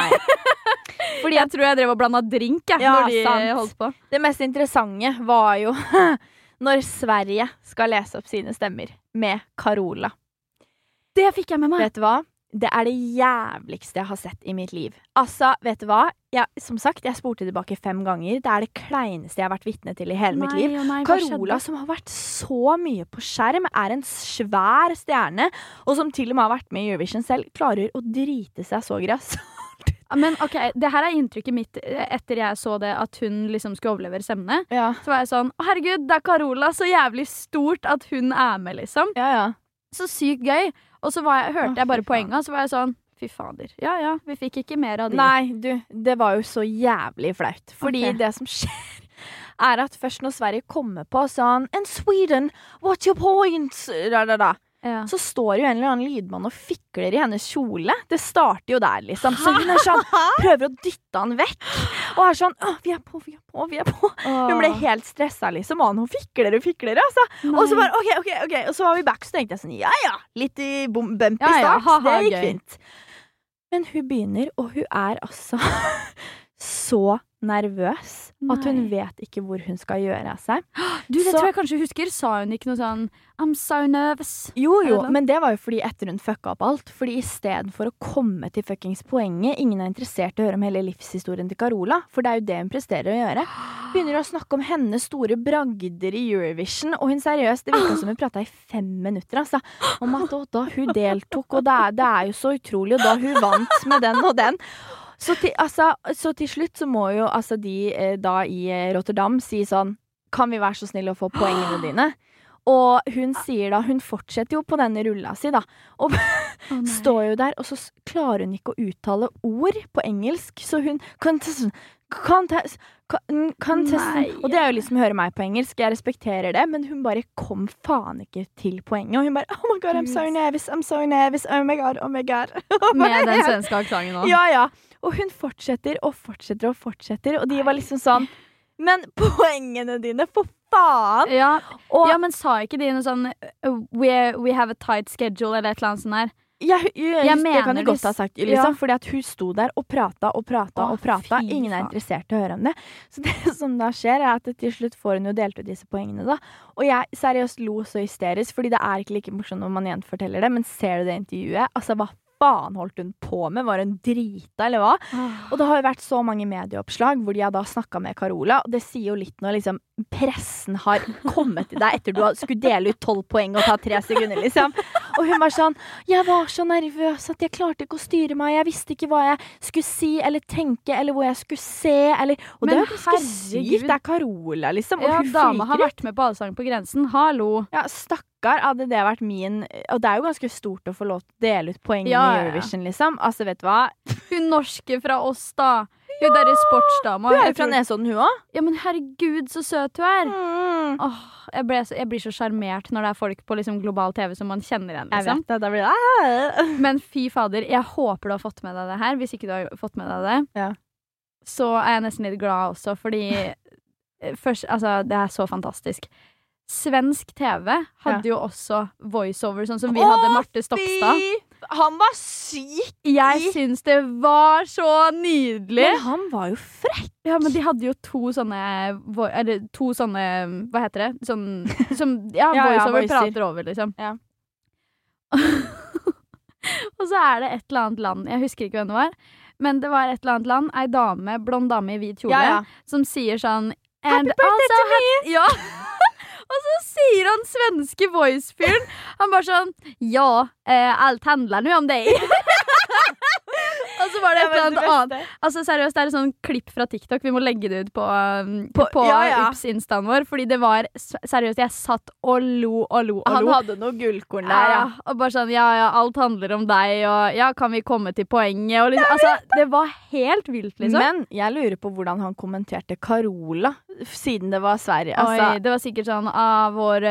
Fordi jeg tror jeg drev og blandet drink når de holdt på. Det mest interessante var jo når Sverige skal lese opp sine stemmer med Carola. Det fikk jeg med meg. Vet du hva? Det det jævligste jeg har sett i mitt liv. Altså, vet du hva? Som sagt, jeg spurte tilbake 5 ganger. Det det kleineste jeg har vært vitne til i hele mitt liv. Carola, som har vært så mye på skjerm, en svær stjerne, og som til og med har vært med i Eurovision selv, klarer å drite seg så grass. Men ok, det her inntrykket mitt etter jeg så det at hun liksom skulle overlevere stemmene. Ja. Så var jeg sånn, herregud, det Carola så jævlig stort at hun med liksom. Ja. Så sykt gøy. Og så hørte jeg bare poenget, så var jeg sånn, Fy fader. Ja, vi fikk ikke mer av de. Nei, det var jo så jævlig flaut. Fordi det som skjer at først når Sverige kommer på sånn And Sweden, what's your point? Ja. Så står jo en eller annen lydmann og fikler i hennes kjole. Det starter jo der, liksom. Så hun sånn, prøver å dytte han vekk. Og sånn, vi er på. Hun ble helt stresset, liksom. Og hun fikler, altså. Og så bare, ok. Og så var vi back, så tenkte jeg sånn, ja. Litt i bumpy start. Det gikk fint. Men hun begynner, og hun altså så nervøs at hun vet ikke hvor hun skal gjøre av seg. Det tror jeg kanskje husker. Sa hun ikke noe sånn I'm so nervous? Jo, men det var jo fordi etter hun fucka opp alt. Fordi i stedet for å komme til fuckings poenget, ingen interessert i å høre om hele livshistorien til Carola, for det er jo det hun presterer å gjøre. Begynner å snakke om hennes store bragder i Eurovision, og hun seriøst, det virket som hun pratet i 5 minutter, altså. Om at da hun deltok, og det er jo så utrolig, og da hun vant med den og den. Så til slutt så må jo de da i Rotterdam si sånn, kan vi være så snill å få poengene dine? Og hun sier da, hun fortsetter jo på denne rulla si da, og står jo der, og så klarer hun ikke å uttale ord på engelsk, så hun contest, og det er jo liksom høre meg på engelsk, jeg respekterer det, men hun bare kom faen ikke til poenget, og hun bare, oh my god, I'm so nervous, oh my god. Med den svenske aksenten nå. Ja. Og hun fortsetter, og de var liksom sånn, men poengene dine, for faen! Ja, men sa ikke de noe sånn, we have a tight schedule, eller et eller annet sånt her? Det kan du godt ha sagt, liksom, fordi at hun sto der og prata. Ingen er interessert i å høre om det. Så det som da skjer, at til slutt får hun jo delt ut disse poengene da. Og jeg seriøst lo så hysterisk, fordi det er ikke like morsomt når man gjenforteller det, men ser du det intervjuet? Altså, hva faen holdt hun på med? Var hun drita, eller hva? Og det har jo vært så mange medieoppslag hvor de har da snakket med Carola, og det sier jo litt når liksom pressen har kommet til deg etter du skulle dele ut 12 poeng og ta 3 sekunder, liksom. Og hun var sånn, jeg var så nervøs at jeg klarte ikke å styre meg, jeg visste ikke hva jeg skulle si eller tenke, eller hvor jeg skulle se, eller... Og det er jo ganske sykt, det er Carola, liksom. Og dama har vært med på Allsang på grensen, hallo. Ja, hadde det vært min, og det er jo ganske stort å få lov til å dele ut poeng i Eurovision, liksom. Altså, vet du hva? Hun norske fra oss, da. Hun der er sportsdama. Hun er fra Nesodden, hun også? Ja, men herregud, så søt hun er. Jeg blir så charmert når det er folk på liksom, global TV som man kjenner igjen, liksom. Jeg vet det, da blir det... Men fy fader, jeg håper du har fått med deg det her. Hvis ikke du har fått med deg det, så er jeg nesten litt glad også, fordi først, altså, det er så fantastisk. Svensk TV hadde jo også voiceover, sånn som vi hadde Marte Stokstad. Han var syk! Jeg syns det var så nydelig. Men han var jo frekk. Ja, men de hadde jo to sånne, hva heter det? Sånn, som, voiceover prater over, liksom. Ja. Og så er det et eller annet land, jeg husker ikke hvem det var, men det var et eller annet land, ei blond dame i hvit kjole, som sier sånn Happy birthday to me! Ja. Og så sier han svenske voice-fyren, han bare sånn, alt handler nå om deg. Og så var det et eller annet. Altså seriøst, det er et sånn klipp fra TikTok, vi må legge det ut på Ups instaen vår, fordi det var, seriøst, jeg satt og lo. Han hadde noe gullkorn der, og bare sånn, alt handler om deg, og kan vi komme til poenget, og liksom, altså, det var helt vilt, liksom. Men jeg lurer på hvordan han kommenterte Carola, siden det var Sverige. Altså. Oi, det var sikkert sånn, vår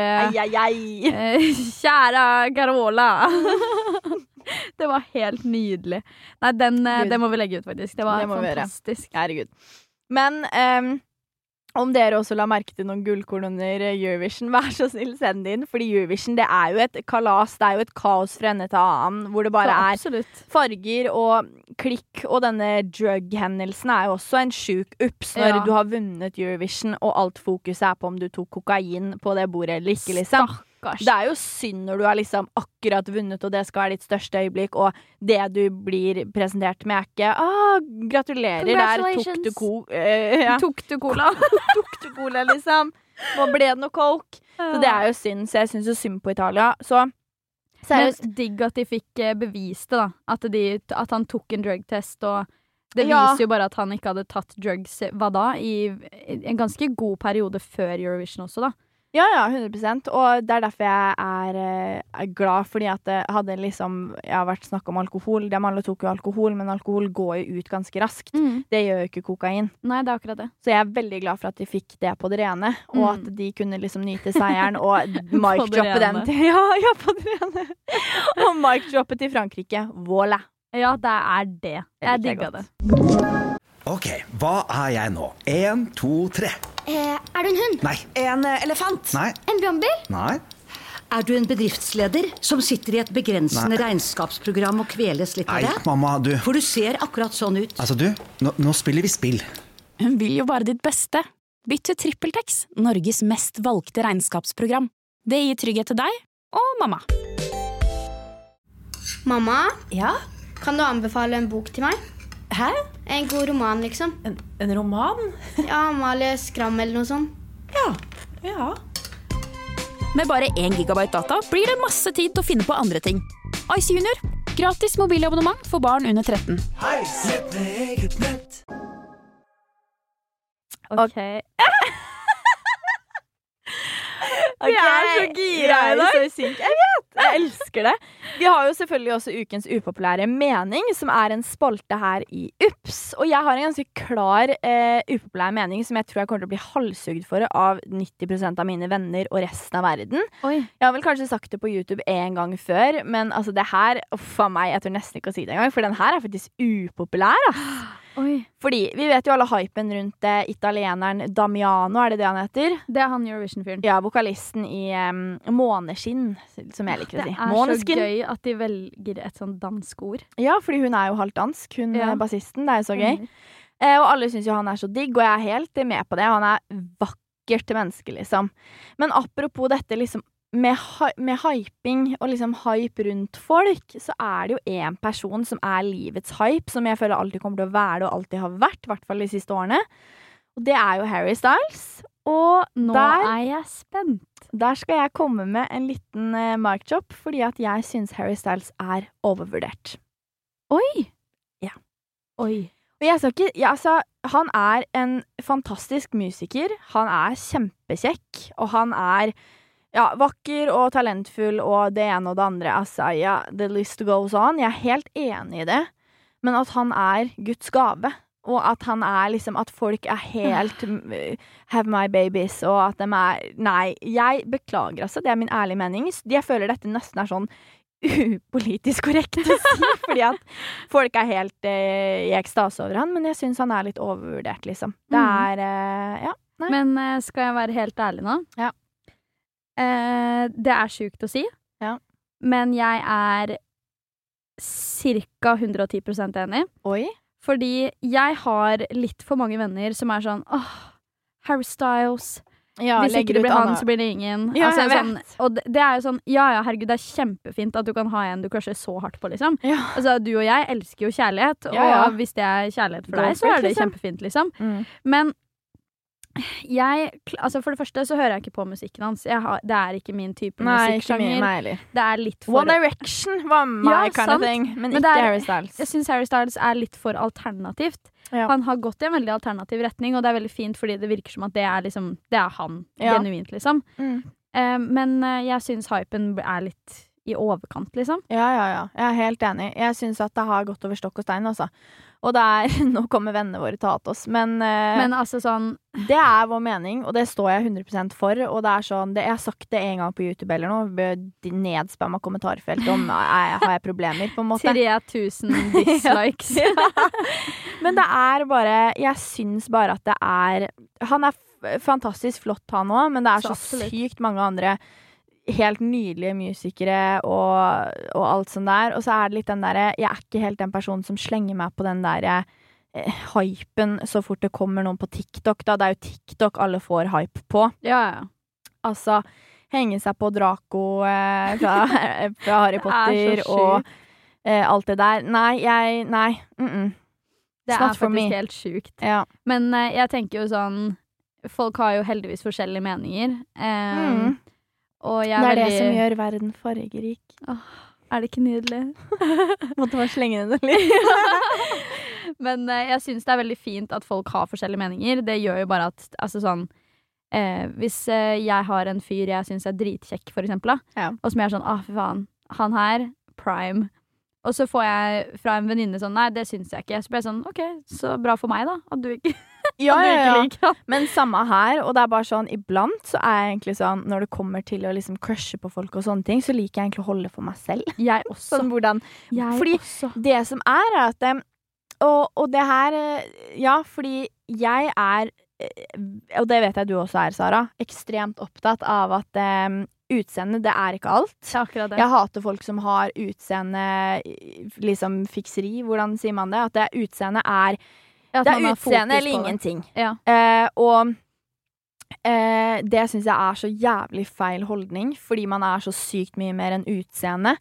kjære Carola. Det var helt nydelig. Nei, det må vi legge ut, faktisk. Det var fantastisk. Herregud. Men om dere også la merke til noen gullkorn under Eurovision, vær så snill, send inn. Fordi Eurovision, det er jo et kalas, det er jo et kaos fra ende til annen, hvor det bare er farger og klikk, og denne drug-hendelsen er jo også en sjuk ups når du har vunnet Eurovision, og alt fokuset er på om du tok kokain på det bordet eller ikke, liksom. Det er jo synd når du har liksom akkurat vunnet, og det skal være ditt største øyeblikk, og det du blir presentert med er ikke gratulerer, der tok du cola. Tok du cola, liksom. Hva ble det noe coke? Så det er jo synd, så jeg synes jo synd på Italia. Så seriøst, digg at de fikk bevist det, da. At han tok en drugtest, og det viser jo bare at han ikke hadde tatt drugs, hva da? I en ganske god periode før Eurovision også, da. Ja, 100%. Og det derfor jeg er glad, fordi at det hadde liksom, jeg har vært snakket om alkohol. De alle tok jo alkohol, men alkohol går jo ut ganske raskt. Det gjør jo ikke kokain. Nei, det er akkurat det. Så jeg er veldig glad for at de fikk det på det rene, og at de kunne liksom nyte seieren, og mic-droppe den til. Ja, på det rene. Og mic-droppe til Frankrike. Voilà. Ja, det er det. Jeg digger det. Ok, hva er jeg nå? 1, 2, 3. Er du en hund? Nei. En elefant. Nei. En brannbil? Nei. Er du en bedriftsleder som sitter i et begrensende regnskapsprogram og kveles litt av Nei, det? mamma, du. For du ser akkurat sånn ut. Altså, du, nå spiller vi spill. Hun vil jo bare ditt beste. Bytt til TrippelTex, Norges mest valgte regnskapsprogram. Det gir trygghet til deg og mamma. Mamma, Ja? kan du anbefale en bok til meg? Hæ? En god roman, liksom. En roman? Ja, Amalie Skram eller noe sånt. Ja. Med bare 1 gigabyte data blir det masse tid til å finne på andre ting. Ice Junior. Gratis mobilabonnement for barn under 13. Ok. Vi er så gira i dag. Jeg vet, jeg elsker det. Vi har jo selvfølgelig også ukens upopulære mening, som er en spalte her i UPS. Og jeg har en ganske klar upopulær mening som jeg tror jeg kommer til å bli halshugd for av 90% av mine venner og resten av verden. Oi. Jeg har vel kanskje sagt det på YouTube en gang før, men altså det her, for meg, jeg tør nesten ikke å si det en gang, for den her er faktisk upopulær, ass. Oi. Fordi vi vet jo alle hypen rundt italieneren Damiano, er det han heter? Det er han Eurovision-fyren. Ja, vokalisten i Måneskinn, som jeg liker å si. Det er Måneskin. så gøy at de velger et sånn dansk ord. Ja, fordi hun er jo halvt dansk, hun bassisten, det er jo så gøy. Og alle synes jo han er så digg, og jeg er helt med på det. Han er vakkert menneske, liksom. Men apropos dette, liksom, med hyping og liksom hype rundt folk, så er det jo en person som er livets hype, som jeg føler alltid kommer til å være det, og alltid har vært, i hvert fall de siste årene. Og det er jo Harry Styles. Og Nå er jeg spent. Der skal jeg komme med en liten mic drop, fordi at jeg synes Harry Styles er overvurdert. Oi. Ja. Oi. Og jeg skal ikke, han er en fantastisk musiker, han er kjempekjekk, og han er vakker og talentfull og det ene og det andre. The list goes on. Jeg er helt enig i det. Men at han er Guds gave, og at han er liksom, at folk er helt have my babies, og at de er, nei, jeg beklager altså, det er min ærlige mening. Jeg føler dette nesten er sånn upolitisk korrekt å si, fordi at folk er helt i ekstase over han, men jeg synes han er litt overvurdert, liksom. Det er, nei. Men skal jeg være helt ærlig nå? Ja. Det er sjukt å si, men jeg er cirka 110% enig. Oi. Fordi jeg har litt for mange venner som er sånn, Harry Styles, hvis ikke det blir han, så blir det ingen. Ja, altså, jeg sånn, og det er jo sånn, herregud, det er kjempefint at du kan ha en du crusher så hardt på, liksom. Ja. Altså, du og jeg elsker jo kjærlighet, og hvis det er kjærlighet for deg, så er det kjempefint, liksom. Men for det første så hører jeg ikke på musikken hans. Det er ikke min type musikksjanger. Det er litt for One Direction var my kind of thing, men ikke Harry Styles. Jeg synes Harry Styles er litt for alternativt. Han har gått i en veldig alternativ retning, og det er veldig fint fordi det virker som at det er liksom, det er han genuint, liksom. Men jeg synes hypen er litt i overkant, liksom. Ja. Jeg er helt enig. Jeg synes at det har gått over stokk og stein, altså. Og nå kommer vennene våre til å hate oss, men altså sånn, det er vår mening, og det står jeg 100% for, og det er sånn, jeg har sagt det en gang på YouTube eller noe, nedspamma kommentarfelt om, har jeg problemer, på en måte. 3000 dislikes. Men det er bare, jeg synes bare at det er, han er fantastisk flott han også, men det er så sykt mange andre helt nydelige musikere og alt sånt der, og så er det litt den der, jeg er ikke helt den personen som slenger meg på den der hypen så fort det kommer noen på TikTok da, det er jo TikTok alle får hype på. Ja. Altså, henge seg på Draco fra Harry Potter og alt det der. Nei. Det er faktisk helt sjukt. Ja. Men jeg tenker jo sånn, folk har jo heldigvis forskjellige meninger. Og det er det som gjør verden fargerik. Er det ikke nydelig? Måtte bare slenge den litt. Men jeg synes det er veldig fint at folk har forskjellige meninger. Det gjør jo bare at, altså sånn, hvis jeg har en fyr jeg synes dritkjekk, for eksempel, da, og som jeg sånn, fy faen, han her, prime. Og så får jeg fra en venninne sånn, nei, det synes jeg ikke. Så blir jeg sånn, ok, så bra for meg da, at du ikke, ja. liker han. Men samme her, og det bare sånn, iblant så jeg egentlig sånn, når det kommer til å liksom crushe på folk og sånne ting, så liker jeg egentlig å holde for meg selv. Jeg også. Sånn hvordan, fordi også. Det som er at, og det her, ja, fordi jeg og det vet jeg du også Sara, ekstremt opptatt av at utseende, det ikke alt. Det. Jeg hater folk som har utseende, liksom fikseri, hvordan sier man det? At det utseende det utseende eller ingenting. Ja. Og det synes jeg så jævlig feil holdning, fordi man så sykt mye mer enn utseende.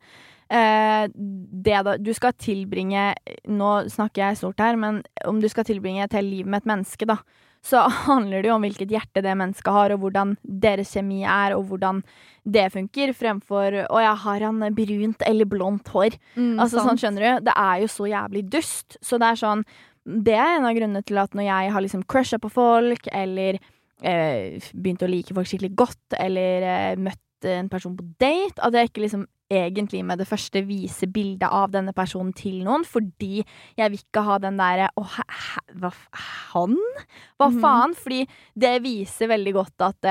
Du skal tilbringe, nå snakker jeg stort her, men om du skal tilbringe et helt liv med et menneske da, så handler det jo om hvilket hjerte det mennesket har, og hvordan deres kjemi og hvordan det funker, fremfor, jeg har han brunt eller blondt hår. Altså sånn, skjønner du? Det jo så jævlig dust, så det sånn, det en av grunnene til at når jeg har liksom crushet på folk, eller begynt å like folk skikkelig godt, eller møtt en person på date, at jeg ikke liksom egentlig med det første vise bildet av denne personen til noen, fordi jeg vil ikke ha den der hva faen? Fordi det viser veldig godt at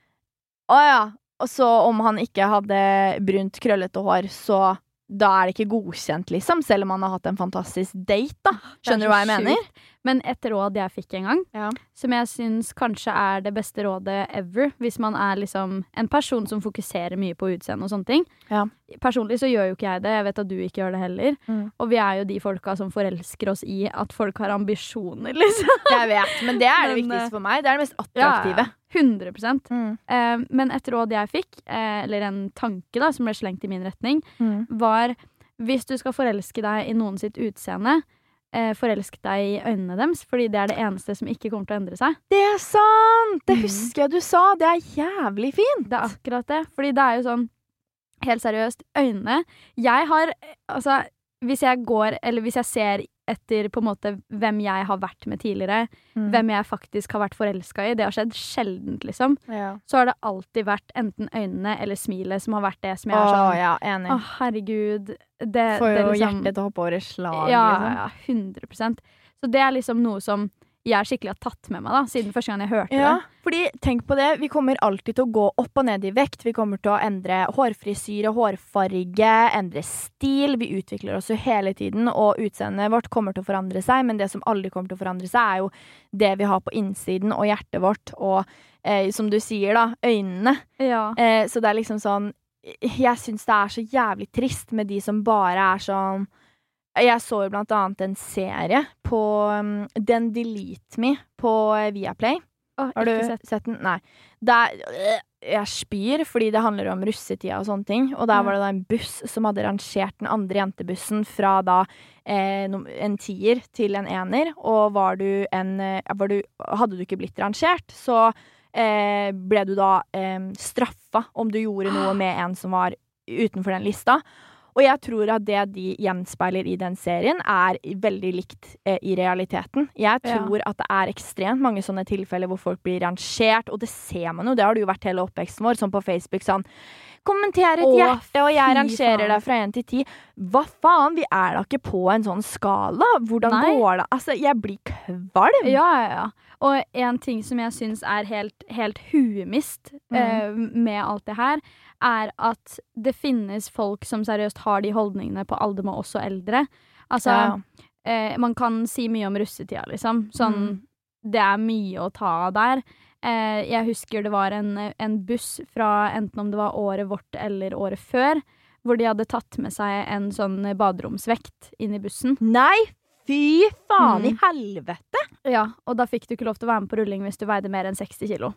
og så om han ikke hadde brunt krøllete hår, så da det ikke godkjent liksom, selv om han har hatt en fantastisk date da. Skjønner du hva jeg mener? Men et råd jeg fikk en gang, som jeg synes kanskje det beste rådet ever, hvis man liksom en person som fokuserer mye på utseende og sånne ting. Ja. Personlig så gjør jo ikke jeg det, jeg vet at du ikke gjør det heller. Og vi jo de folka som forelsker oss i at folk har ambisjoner, liksom. Jeg vet, men det det viktigste for meg. Det det mest attraktive. Ja, 100%. Men et råd jeg fikk, eller en tanke da, som ble slengt i min retning, var, hvis du skal forelske deg i noen sitt utseende, forelsk deg i øynene deres, fordi det det eneste som ikke kommer til å endre seg. Det sant! Det husker jeg du sa. Det jævlig fint. Det akkurat det. Fordi det jo sånn, helt seriøst, øynene. Jeg har, altså, hvis jeg ser etter på en måte hvem jeg har vært med tidligere, hvem jeg faktisk har vært forelsket i, det har skjedd sjeldent, liksom. Ja. Så har det alltid vært enten øynene eller smilet som har vært det som jeg sånn, ja, enig. Herregud. Får jo liksom, hjertet til å hoppe over slag. Ja, liksom. 100%. Så det liksom noe som jeg skikkelig har tatt med meg da, siden første gang jeg hørte det. Fordi tenk på det, vi kommer alltid til å gå opp og ned i vekt, vi kommer til å endre hårfrisyre, hårfarge, endre stil, vi utvikler oss jo hele tiden, og utseendet vårt kommer til å forandre seg, men det som aldri kommer til å forandre seg jo det vi har på innsiden og hjertet vårt, og som du sier da, øynene. Ja. Så det liksom sånn, jeg synes det så jævlig trist med de som bare sånn. Jeg så jo blant annet en serie på Den Delete Me på Viaplay. Har du sett den? Nei. Jeg spyr, fordi det handler om russetida og sånne ting. Og der var det da en buss som hadde rangert den andre jentebussen fra da en 10er til en 1er. Og hadde du ikke blitt rangert, så ble du da straffa om du gjorde noe med en som var utenfor den lista. Og jeg tror at det de gjenspeiler i den serien veldig likt i realiteten. Jeg tror at det ekstremt mange sånne tilfeller hvor folk blir rangert, og det ser man jo, det har det jo vært hele oppveksten vår, sånn på Facebook, sånn, kommenter et hjerte, og jeg rangerer deg fra 1 til 10. Hva faen, vi da ikke på en sånn skala? Hvordan går det? Altså, jeg blir kvalm. Ja. Og en ting som jeg synes helt huemist med alt det her, at det finnes folk som seriøst har de holdningene på alder med også eldre. Altså, man kan si mye om russetida, liksom. Sånn, det mye å ta der. Jeg husker det var en buss fra enten om det var året vårt eller året før, hvor de hadde tatt med seg en sånn baderomsvekt inn i bussen. Nei! Fy faen i helvete! Ja, og da fikk du ikke lov til å være med på rulling hvis du veide mer enn 60 kilo.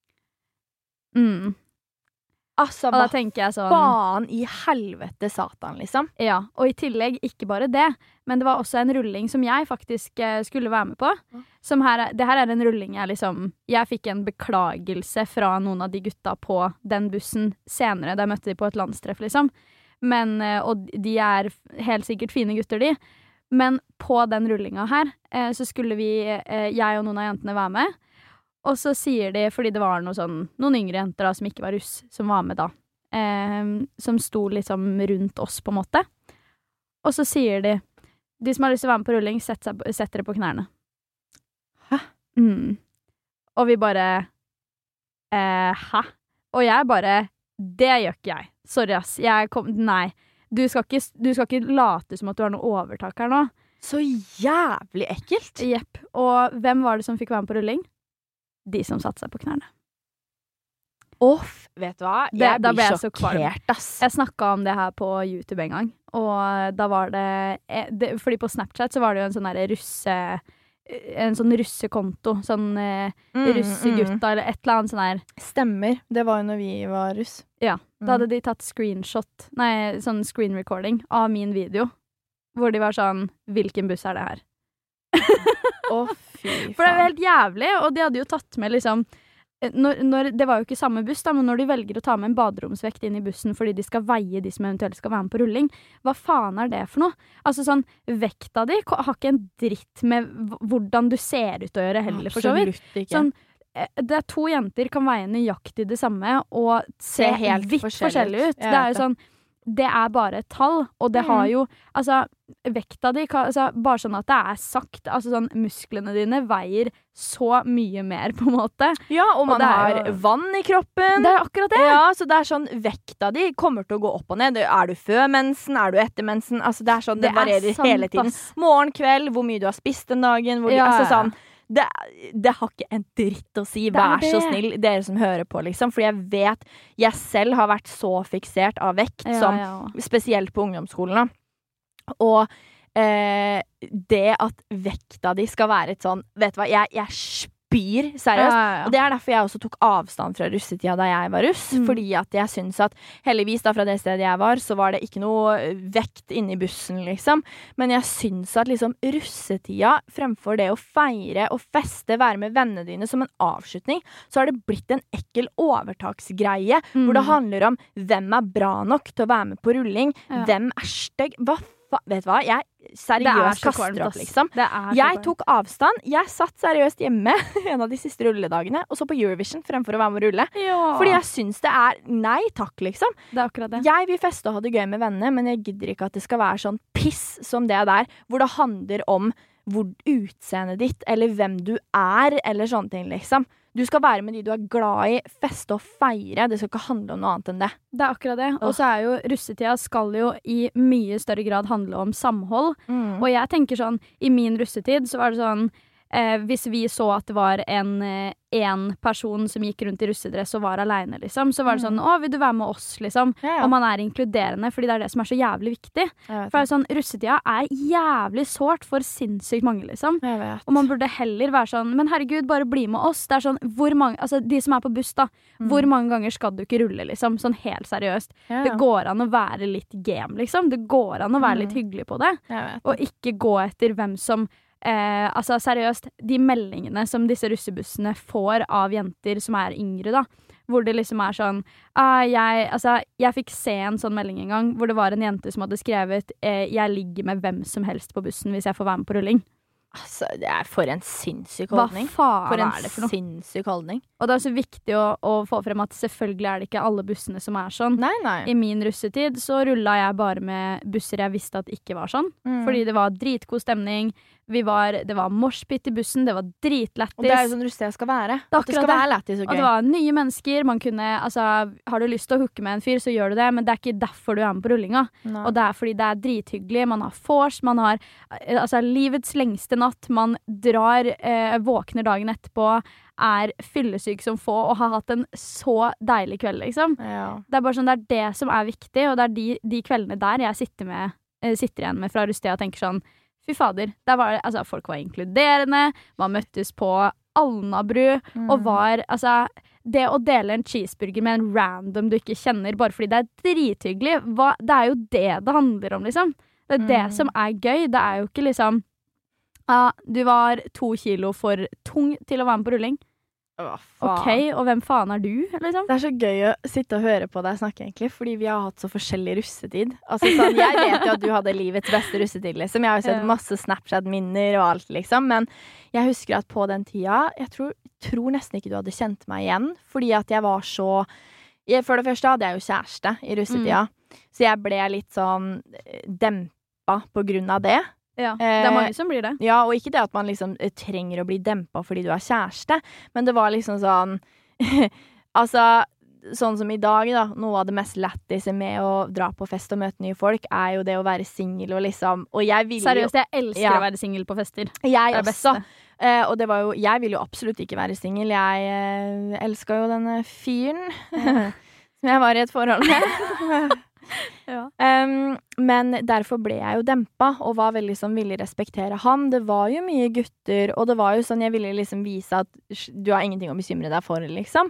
Altså, og da tenker jeg sånn, faen i helvete satan, liksom. Ja, og i tillegg ikke bare det, men det var også en rulling som jeg faktisk skulle være med på. Som det her en rulling jeg fikk en beklagelse fra noen av de gutta på den bussen senere, da jeg møtte de på et landstreff, liksom. Men, og de helt sikkert fine gutter, de. Men på den rullinga her, så skulle jeg og noen av jentene være med. Og så sier de, fordi det var noen yngre jenter da, som ikke var russ, som var med da, som sto liksom rundt oss på en måte. Og så sier de som har lyst til å være med på rulling, setter dere på knærne. Hæ? Og vi bare, hæ? Og jeg bare, det gjør ikke jeg. Sorry ass, nei. Du skal ikke late som at du har noe overtak her nå. Så jævlig ekkelt. Jepp. Og hvem var det som fikk være med på rulling? De som satte seg på knærne. Vet du hva? Jeg blir sjokkert, ass. Jeg snakket om det her på YouTube en gang, og da var det fordi på Snapchat så var det jo en sånn russekonto, russegutta eller et eller annet sånn her. Stemmer, det var jo når vi var russ. Ja, da hadde de tatt sånn screen recording av min video, hvor de var sånn, hvilken buss er det her? Fy faen. For det er jo helt jævlig, og de hadde jo tatt med liksom når det var jo ikke samme buss da, men når de velger å ta med en baderomsvekt inn i bussen fordi de skal veie de som eventuelt skal være med på rulling, hva faen er det for noe? Altså sånn, vekta di har ikke en dritt med hvordan du ser ut å gjøre heller, for så vidt. Absolutt ikke. Sånn, det 2 jenter kan veie nøyaktig det samme og se helt vidt forskjellig ut. Det er jo sånn, det er bare et tall, og det har jo, altså, vekta di, bare sånn at det er sagt, altså sånn, musklene dine veier så mye mer, på en måte. Ja, og man har vann i kroppen. Det er akkurat det. Ja, så det er sånn, vekta di kommer til å gå opp og ned. Er du før mensen? Er du etter mensen? Altså, det er sånn, det varierer sant, hele tiden. Morgen, kveld, hvor mye du har spist den dagen, altså sånn, det har ikke en dritt å si. Vær så snill, dere som hører på, liksom. Fordi jeg vet, jeg selv har vært så fiksert av vekt, spesielt på ungdomsskolen. Og det at vekta di skal være et sånn, vet du hva, jeg spyr, seriøst. Og det er derfor jeg også tok avstand fra russetida da jeg var russ, fordi at jeg synes at heldigvis da fra det stedet jeg var, så var det ikke noe vekt inne i bussen, liksom. Men jeg synes at liksom russetida, fremfor det å feire og feste, være med vennene dine som en avslutning, så har det blitt en ekkel overtaksgreie, hvor det handler om hvem er bra nok til å være med på rulling, hvem er stygg, vet du hva, jeg seriøst kaster opp, liksom. Jeg tok avstand. Jeg satt seriøst hjemme en av de siste rulledagene og så på Eurovision fremfor å være med å rulle. Fordi jeg synes det er nei takk, liksom. Det er akkurat det. Jeg vil feste og ha det gøy med vennene, men jeg gidder ikke at det skal være sånn piss som det der, hvor det handler om hvor utseendet ditt, eller hvem du er, eller sånne ting, liksom. Du skal være med de du er glad i, feste og feire. Det skal ikke handle om noe annet enn det. Det er akkurat det. Og så er jo russetida skal jo i mye større grad handle om samhold. Og jeg tenker sånn, i min russetid så var det sånn, hvis vi så at det var en person som gikk rundt i russedress og var alene, liksom, så var det sånn, vil du være med oss, liksom? Og man er inkluderende, fordi det er det som er så jævlig viktig. For det er sånn, russetida er jævlig sårt for sinnssykt mange, liksom. Og man burde heller være sånn, men herregud, bare bli med oss. Det er sånn, hvor mange, altså de som er på buss da, hvor mange ganger skal du ikke rulle, liksom? Sånn helt seriøst. Det går an å være litt game, liksom. Det går an å være litt hyggelig på det. Og ikke gå etter hvem som altså seriøst, de meldingene som disse russebussene får av jenter som er yngre da, hvor det liksom er sånn jeg fikk se en sånn melding en gang hvor det var en jente som hadde skrevet jeg ligger med hvem som helst på bussen hvis jeg får være med på rulling. Altså, det er for en sinnssyk holdning. Hva faen er det for noe? Sinnssyk holdning. Og det er så viktig å få frem at selvfølgelig er det ikke alle bussene som er sånn. Nei. I min russetid så rullet jeg bare med busser jeg visste at ikke var sånn. Fordi det var dritgod stemning. Det var moshpit i bussen, det var dritlættis. Og det er jo sånn russetida skal være. At det skal være lættis og gøy. Og det var nye mennesker, man kunne, har du lyst til å hooke med en fyr, så gjør du det, men det er ikke derfor du er med på rullinga. Nei. Og det er fordi det er drithyggelig, man har vors, man har livets lengste natt, man drar, våkner dagen etterpå, er fyllesyk som få, og har hatt en så deilig kveld, liksom. Ja. Det er bare sånn, det er det som er viktig, og det er de kveldene der jeg sitter igjen med fra russetida og tenker sånn, fy fader, der var det, folk var inkluderende, man møttes på Alnabru, og var, det å dele en cheeseburger med en random du ikke kjenner, bare fordi det er drithyggelig, det er jo det handler om, liksom. Det er det som er gøy, det er jo ikke liksom, du var 2 kilo for tung til å være med på rulling. Ok, og hvem faen er du, liksom? Det så gøy å sitte og høre på deg snakke, egentlig, fordi vi har hatt så forskjellig russetid. Altså, sånn, jeg vet jo at du hadde livets beste russetid, liksom. Jeg har jo sett masse Snapchat-minner og alt, liksom. Men jeg husker at på den tida, jeg tror nesten ikke du hadde kjent meg igjen, fordi at jeg var så... For det første hadde jeg jo kjæreste i russetida, så jeg ble litt sånn dempa på grunn av det. Ja, det mange som blir det. Ja, og ikke det at man liksom trenger å bli dempa fordi du har kjæreste, men det var liksom sånn altså, sånn som i dag da, noe av det mest letteste med å dra på fest og møte nye folk jo det å være single og liksom, og jeg vil seriøst, jeg elsker å være single på fester. Jeg også. Og det var jo, jeg vil jo absolutt ikke være single. Jeg elsket jo denne fyren som jeg var i et forhold med. Men derfor ble jeg jo dempa og var veldig sånn villig respektere han. Det var jo mye gutter, og det var jo sånn jeg ville liksom vise at du har ingenting å bekymre deg for, liksom.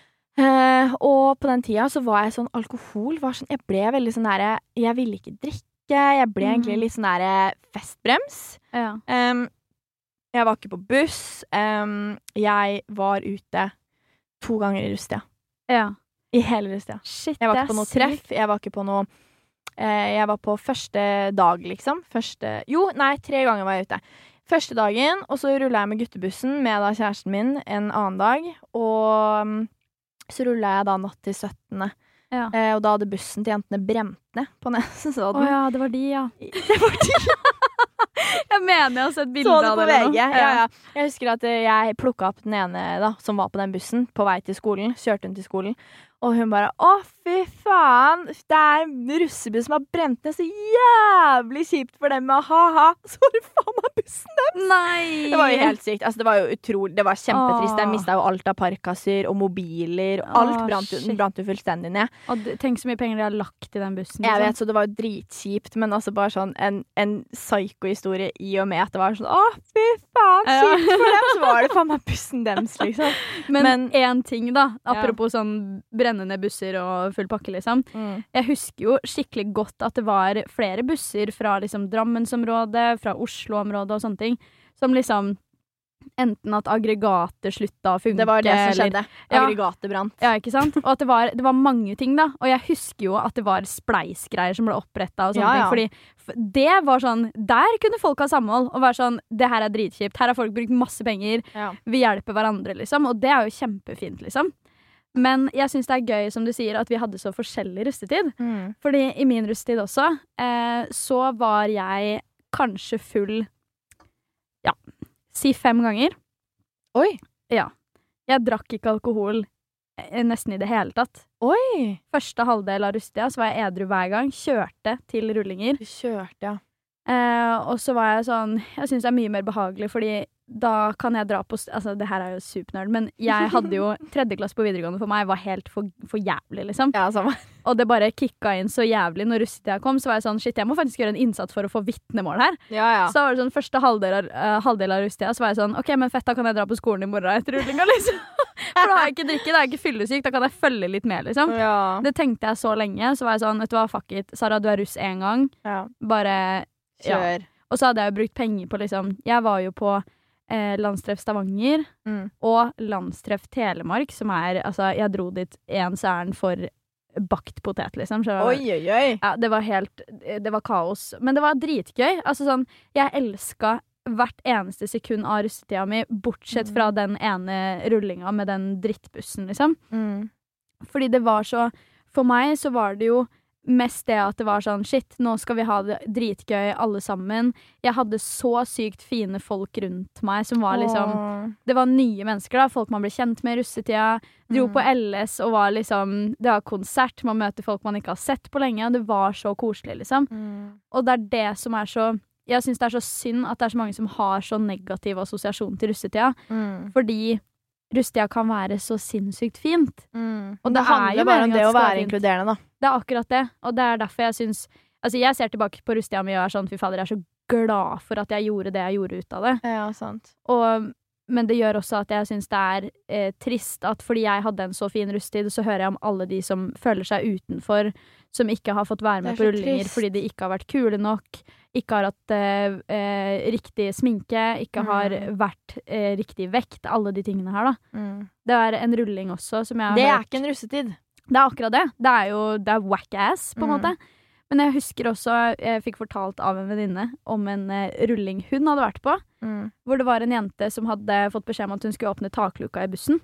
Og på den tida så var jeg sånn, alkohol var sånn, jeg ble veldig sånn der, jeg ville ikke drikke, jeg ble egentlig litt sånn der festbrems. Jeg var ikke på buss, jeg var ute 2 ganger i russetida. Ja. I hele russetida. Shit, jeg var ikke på noe treff, jeg var ikke på noe jeg var på første dag, liksom. 3 ganger var jeg ute. Første dagen, og så rullet jeg med guttebussen med da kjæresten min en annen dag, og så rullet jeg da natt til 17. Og da hadde bussen til jentene brent ned på Nesodden. Ja, det var de, ja. Det var de, ja. Jeg mener jeg har sett bilder av det på VG. Ja. Jeg husker at jeg plukket opp den ene da, som var på den bussen på vei til skolen, kjørte hun til skolen, og hun bare, fy faen, det russebuss som har brent ned, så jævlig kjipt for dem, ha-ha, så var det faen meg bussen dem. Nei! Det var jo helt sykt, altså det var jo utrolig, det var kjempetrist, jeg mistet jo alt av parkasser og mobiler, alt brant jo fullstendig ned. Og tenk så mye penger de har lagt i den bussen. Jeg vet, så det var jo dritkjipt, men altså bare sånn en psyko-historie i og med at det var sånn, fy faen, kjipt for dem, så var det faen meg bussen dems, liksom. Men en ting da, apropos sånn brennende busser og full pakke, liksom. Jeg husker jo skikkelig godt at det var flere busser fra liksom Drammensområdet, fra Oslo-området og sånne ting, som liksom enten at aggregater slutta å funke. Det var det som skjedde. Aggregater brant. Ja, ikke sant? Og at det var mange ting da. Og jeg husker jo at det var spleisgreier som ble opprettet og sånne ting. Fordi det var sånn, der kunne folk ha samhold og være sånn, det her dritkjipt. Her har folk brukt masse penger. Vi hjelper hverandre, liksom. Og det jo kjempefint, liksom. Men jeg synes det gøy, som du sier, at vi hadde så forskjellig rustetid. Fordi i min rustetid også, så var jeg kanskje full, si 5 ganger. Oi! Ja. Jeg drakk ikke alkohol nesten i det hele tatt. Oi! Første halvdel av rustetida så var jeg edru hver gang. Kjørte til rullinger. Du kjørte, ja. Og så var jeg sånn, jeg synes det mye mer behagelig, fordi da kan jeg dra på, altså det her jo supernerd, men jeg hadde jo 3. klasse på videregående for meg, var helt for jævlig, liksom. Ja, samme. Og det bare kicka inn så jævlig når russetida kom, så var jeg sånn, shit, jeg må faktisk gjøre en innsats for å få vitnemål her. Ja. Så var det sånn, første halvdel av russetida, så var jeg sånn, ok, men fett, da kan jeg dra på skolen i morgen etter rullinga, liksom. For da har jeg ikke drikke, da har jeg ikke fyllesyk, da kan jeg følge litt med, liksom. Ja. Det tenkte jeg så lenge, så var jeg sånn, vet du hva, fuck it, Sara, du russ en gang. Ja. Bare kjør. Ja. Og så hadde jeg jo brukt penger på, liksom, jeg var jo på landstreff Stavanger og landstreff Telemark, som altså, jeg dro dit en særen for bakt potet, liksom. Så, oi. Ja, det var kaos. Men det var dritgøy. Altså sånn, jeg elsket hvert eneste sekund av russetida mi, bortsett fra den ene rullinga med den drittbussen, liksom. Fordi det var så, for meg så var det jo mest det at det var sånn, shit, nå skal vi ha det dritgøy alle sammen. Jeg hadde så sykt fine folk rundt meg som var liksom, det var nye mennesker da, folk man ble kjent med i russetida, dro på LS og var liksom, det var konsert, man møter folk man ikke har sett på lenge, og det var så koselig liksom. Og det det som så, jeg synes det så synd at det så mange som har så negativ assosiasjon til russetida, fordi russetida kan være så sinnssykt fint. Og det handler bare om det å være inkluderende, da. Det akkurat det, og det derfor jeg synes, altså jeg ser tilbake på russetida mi og sånn, fy fader, jeg så glad for at jeg gjorde det jeg gjorde ut av det. Ja, sant. Men det gjør også at jeg synes det trist at fordi jeg hadde en så fin russetid, så hører jeg om alle de som føler seg utenfor, som ikke har fått være med på rullinger fordi de ikke har vært kule nok, ikke har hatt riktig sminke, ikke har vært riktig vekt, alle de tingene her da. Det en rulling også, som jeg har hørt. Det ikke en russetid. Det akkurat det. Det whack-ass, på en måte. Men jeg husker også, jeg fikk fortalt av en venninne om en rulling hun hadde vært på, hvor det var en jente som hadde fått beskjed om at hun skulle åpne takluka i bussen.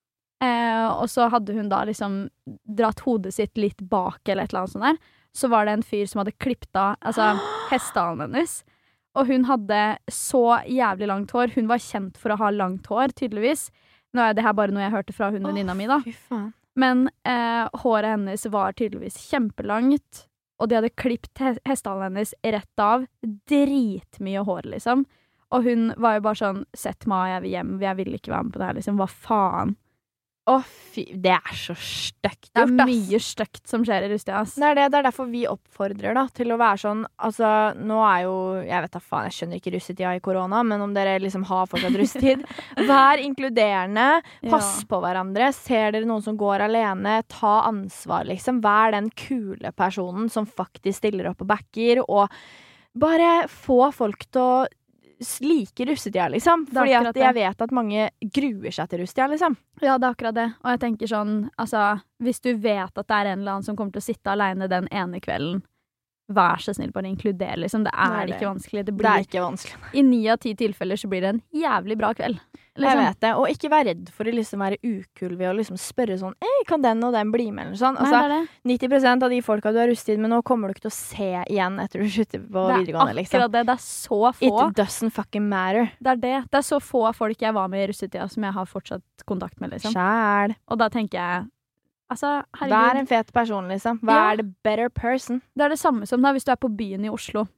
Og så hadde hun da liksom dratt hodet sitt litt bak eller et eller annet sånt der. Så var det en fyr som hadde klippet av hestehalen hennes. Og hun hadde så jævlig langt hår. Hun var kjent for å ha langt hår, tydeligvis. Nå det her bare noe jeg hørte fra hun venninna mi da. Fy faen. Men håret hennes var tydeligvis kjempelangt. Og de hadde klippet hestehalen hennes rett av. Dritmye hår, liksom. Og hun var jo bare sånn, sett meg, jeg vil hjem, jeg vil ikke være med på det her, liksom. Hva faen? Fy, det så støkt Det gjort, mye støkt som skjer i russetida, ass. Det er derfor vi oppfordrer da, til å være sånn, altså, nå jo, jeg vet da faen, jeg skjønner ikke russetida i korona, men om dere liksom har fortsatt russetid, vær inkluderende, pass på hverandre, ser dere noen som går alene, ta ansvar, liksom, vær den kule personen som faktisk stiller opp og backer, og bare få folk til å like russetida, liksom. Fordi at jeg vet at mange gruer seg til russetida, liksom. Ja, det akkurat det. Og jeg tenker sånn, altså, hvis du vet at det en eller annen som kommer til å sitte alene den ene kvelden, vær så snill, bare inkluder, liksom. Det ikke vanskelig. Det er ikke vanskelig. I 9 av 10 tilfeller så blir det en jævlig bra kveld. Liksom. Jeg vet det. Og ikke vær redd for å liksom være ukul ved å liksom spørre sånn, kan den og den bli med, eller sånn. Altså, Nei, 90% av de folka du har russetid med nå, kommer du ikke til å se igjen etter du slutter på videregående, liksom. Det er så få. It doesn't fucking matter. Det er så få folk jeg var med i russetida som jeg har fortsatt kontakt med, liksom. Sjæl. Og da tenker jeg, altså, herregud. Vær en fet person, liksom. Vær the better person. Det det samme som da, hvis du på byen i Oslo.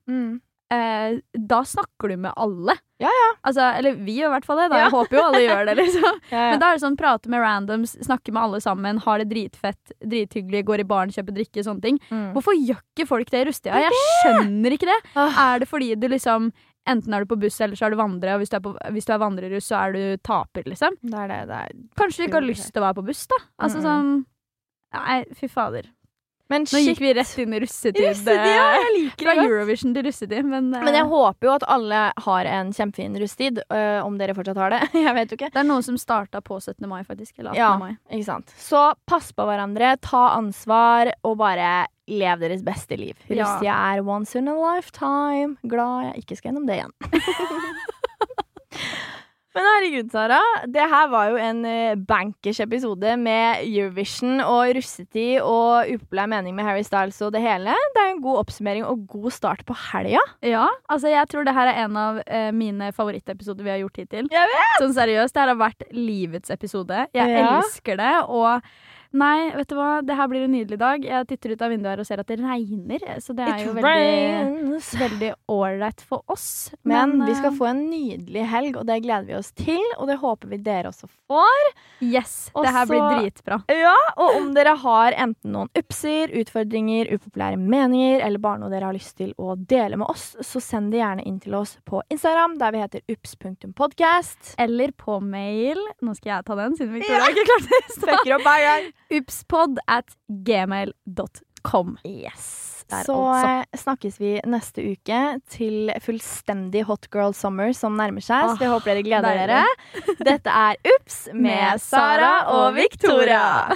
Da snakker du med alle. Ja. Altså, eller vi gjør i hvert fall det, da. Jeg håper jo alle gjør det, liksom. Ja. Men da det sånn, prate med randoms, snakke med alle sammen, har det dritfett, drithyggelig, går i baren, kjøper drikke, sånne ting. Hvorfor gjør ikke folk det i russetida? Jeg skjønner ikke det. Det fordi du liksom, enten du på buss, eller så du vandrer, og hvis du vandrerus, så du taper, liksom. Det Kanskje du ikke har lyst til å være på buss, da? Altså sånn, nei, fy fader. Men nå gikk vi rett inn i russetid. Jeg liker fra Eurovision til russetid. Men jeg håper jo at alle har en kjempefin russetid, om dere fortsatt har det. Jeg vet jo ikke. Det noen som startet på 17. mai, faktisk. Eller 18. mai. Ikke sant. Så pass på hverandre, ta ansvar, og bare lev deres beste liv. Russetida once in a lifetime. Glad jeg ikke skal gjennom det igjen. Men herregud, Sara, det her var jo en bankers episode med Eurovision og russetid og upopulær mening med Harry Styles og det hele. Det en god oppsummering og god start på helga. Ja, altså jeg tror det her en av mine favorittepisoder vi har gjort hittil. Jeg vet! Sånn seriøst, det her har vært livets episode. Jeg elsker det, og nei, vet du hva? Det her blir en nydelig dag. Jeg titter ut av vinduet her og ser at det regner, så det jo veldig ålreit for oss. Men vi skal få en nydelig helg, og det gleder vi oss til, og det håper vi dere også får. Yes, det her blir dritbra. Ja, og om dere har enten noen upser, utfordringer, upopulære meninger, eller bare noe dere har lyst til å dele med oss, så send det gjerne inn til oss på Instagram, der vi heter ups.podcast. Eller på mail. Nå skal jeg ta den, siden Victoria ikke klart det. Spekker opp hver gang. upspod@gmail.com. Yes. Så snakkes vi neste uke til fullstendig Hot Girl Summer som nærmer seg. Så jeg håper dere gleder dere. Dette Ups med Sara og Victoria.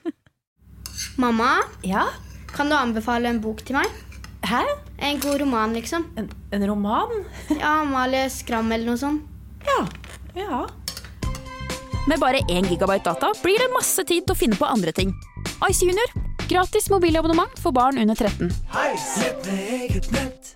Mamma, Ja? kan du anbefale en bok til meg? Hæ? En god roman, liksom. En roman? Ja, Amalie Skram eller noe sånt. Ja. Med bare 1 gigabyte data blir det masse tid til å finne på andre ting. Ice Junior. Gratis mobilabonnement for barn under 13. Ice, med eget nett.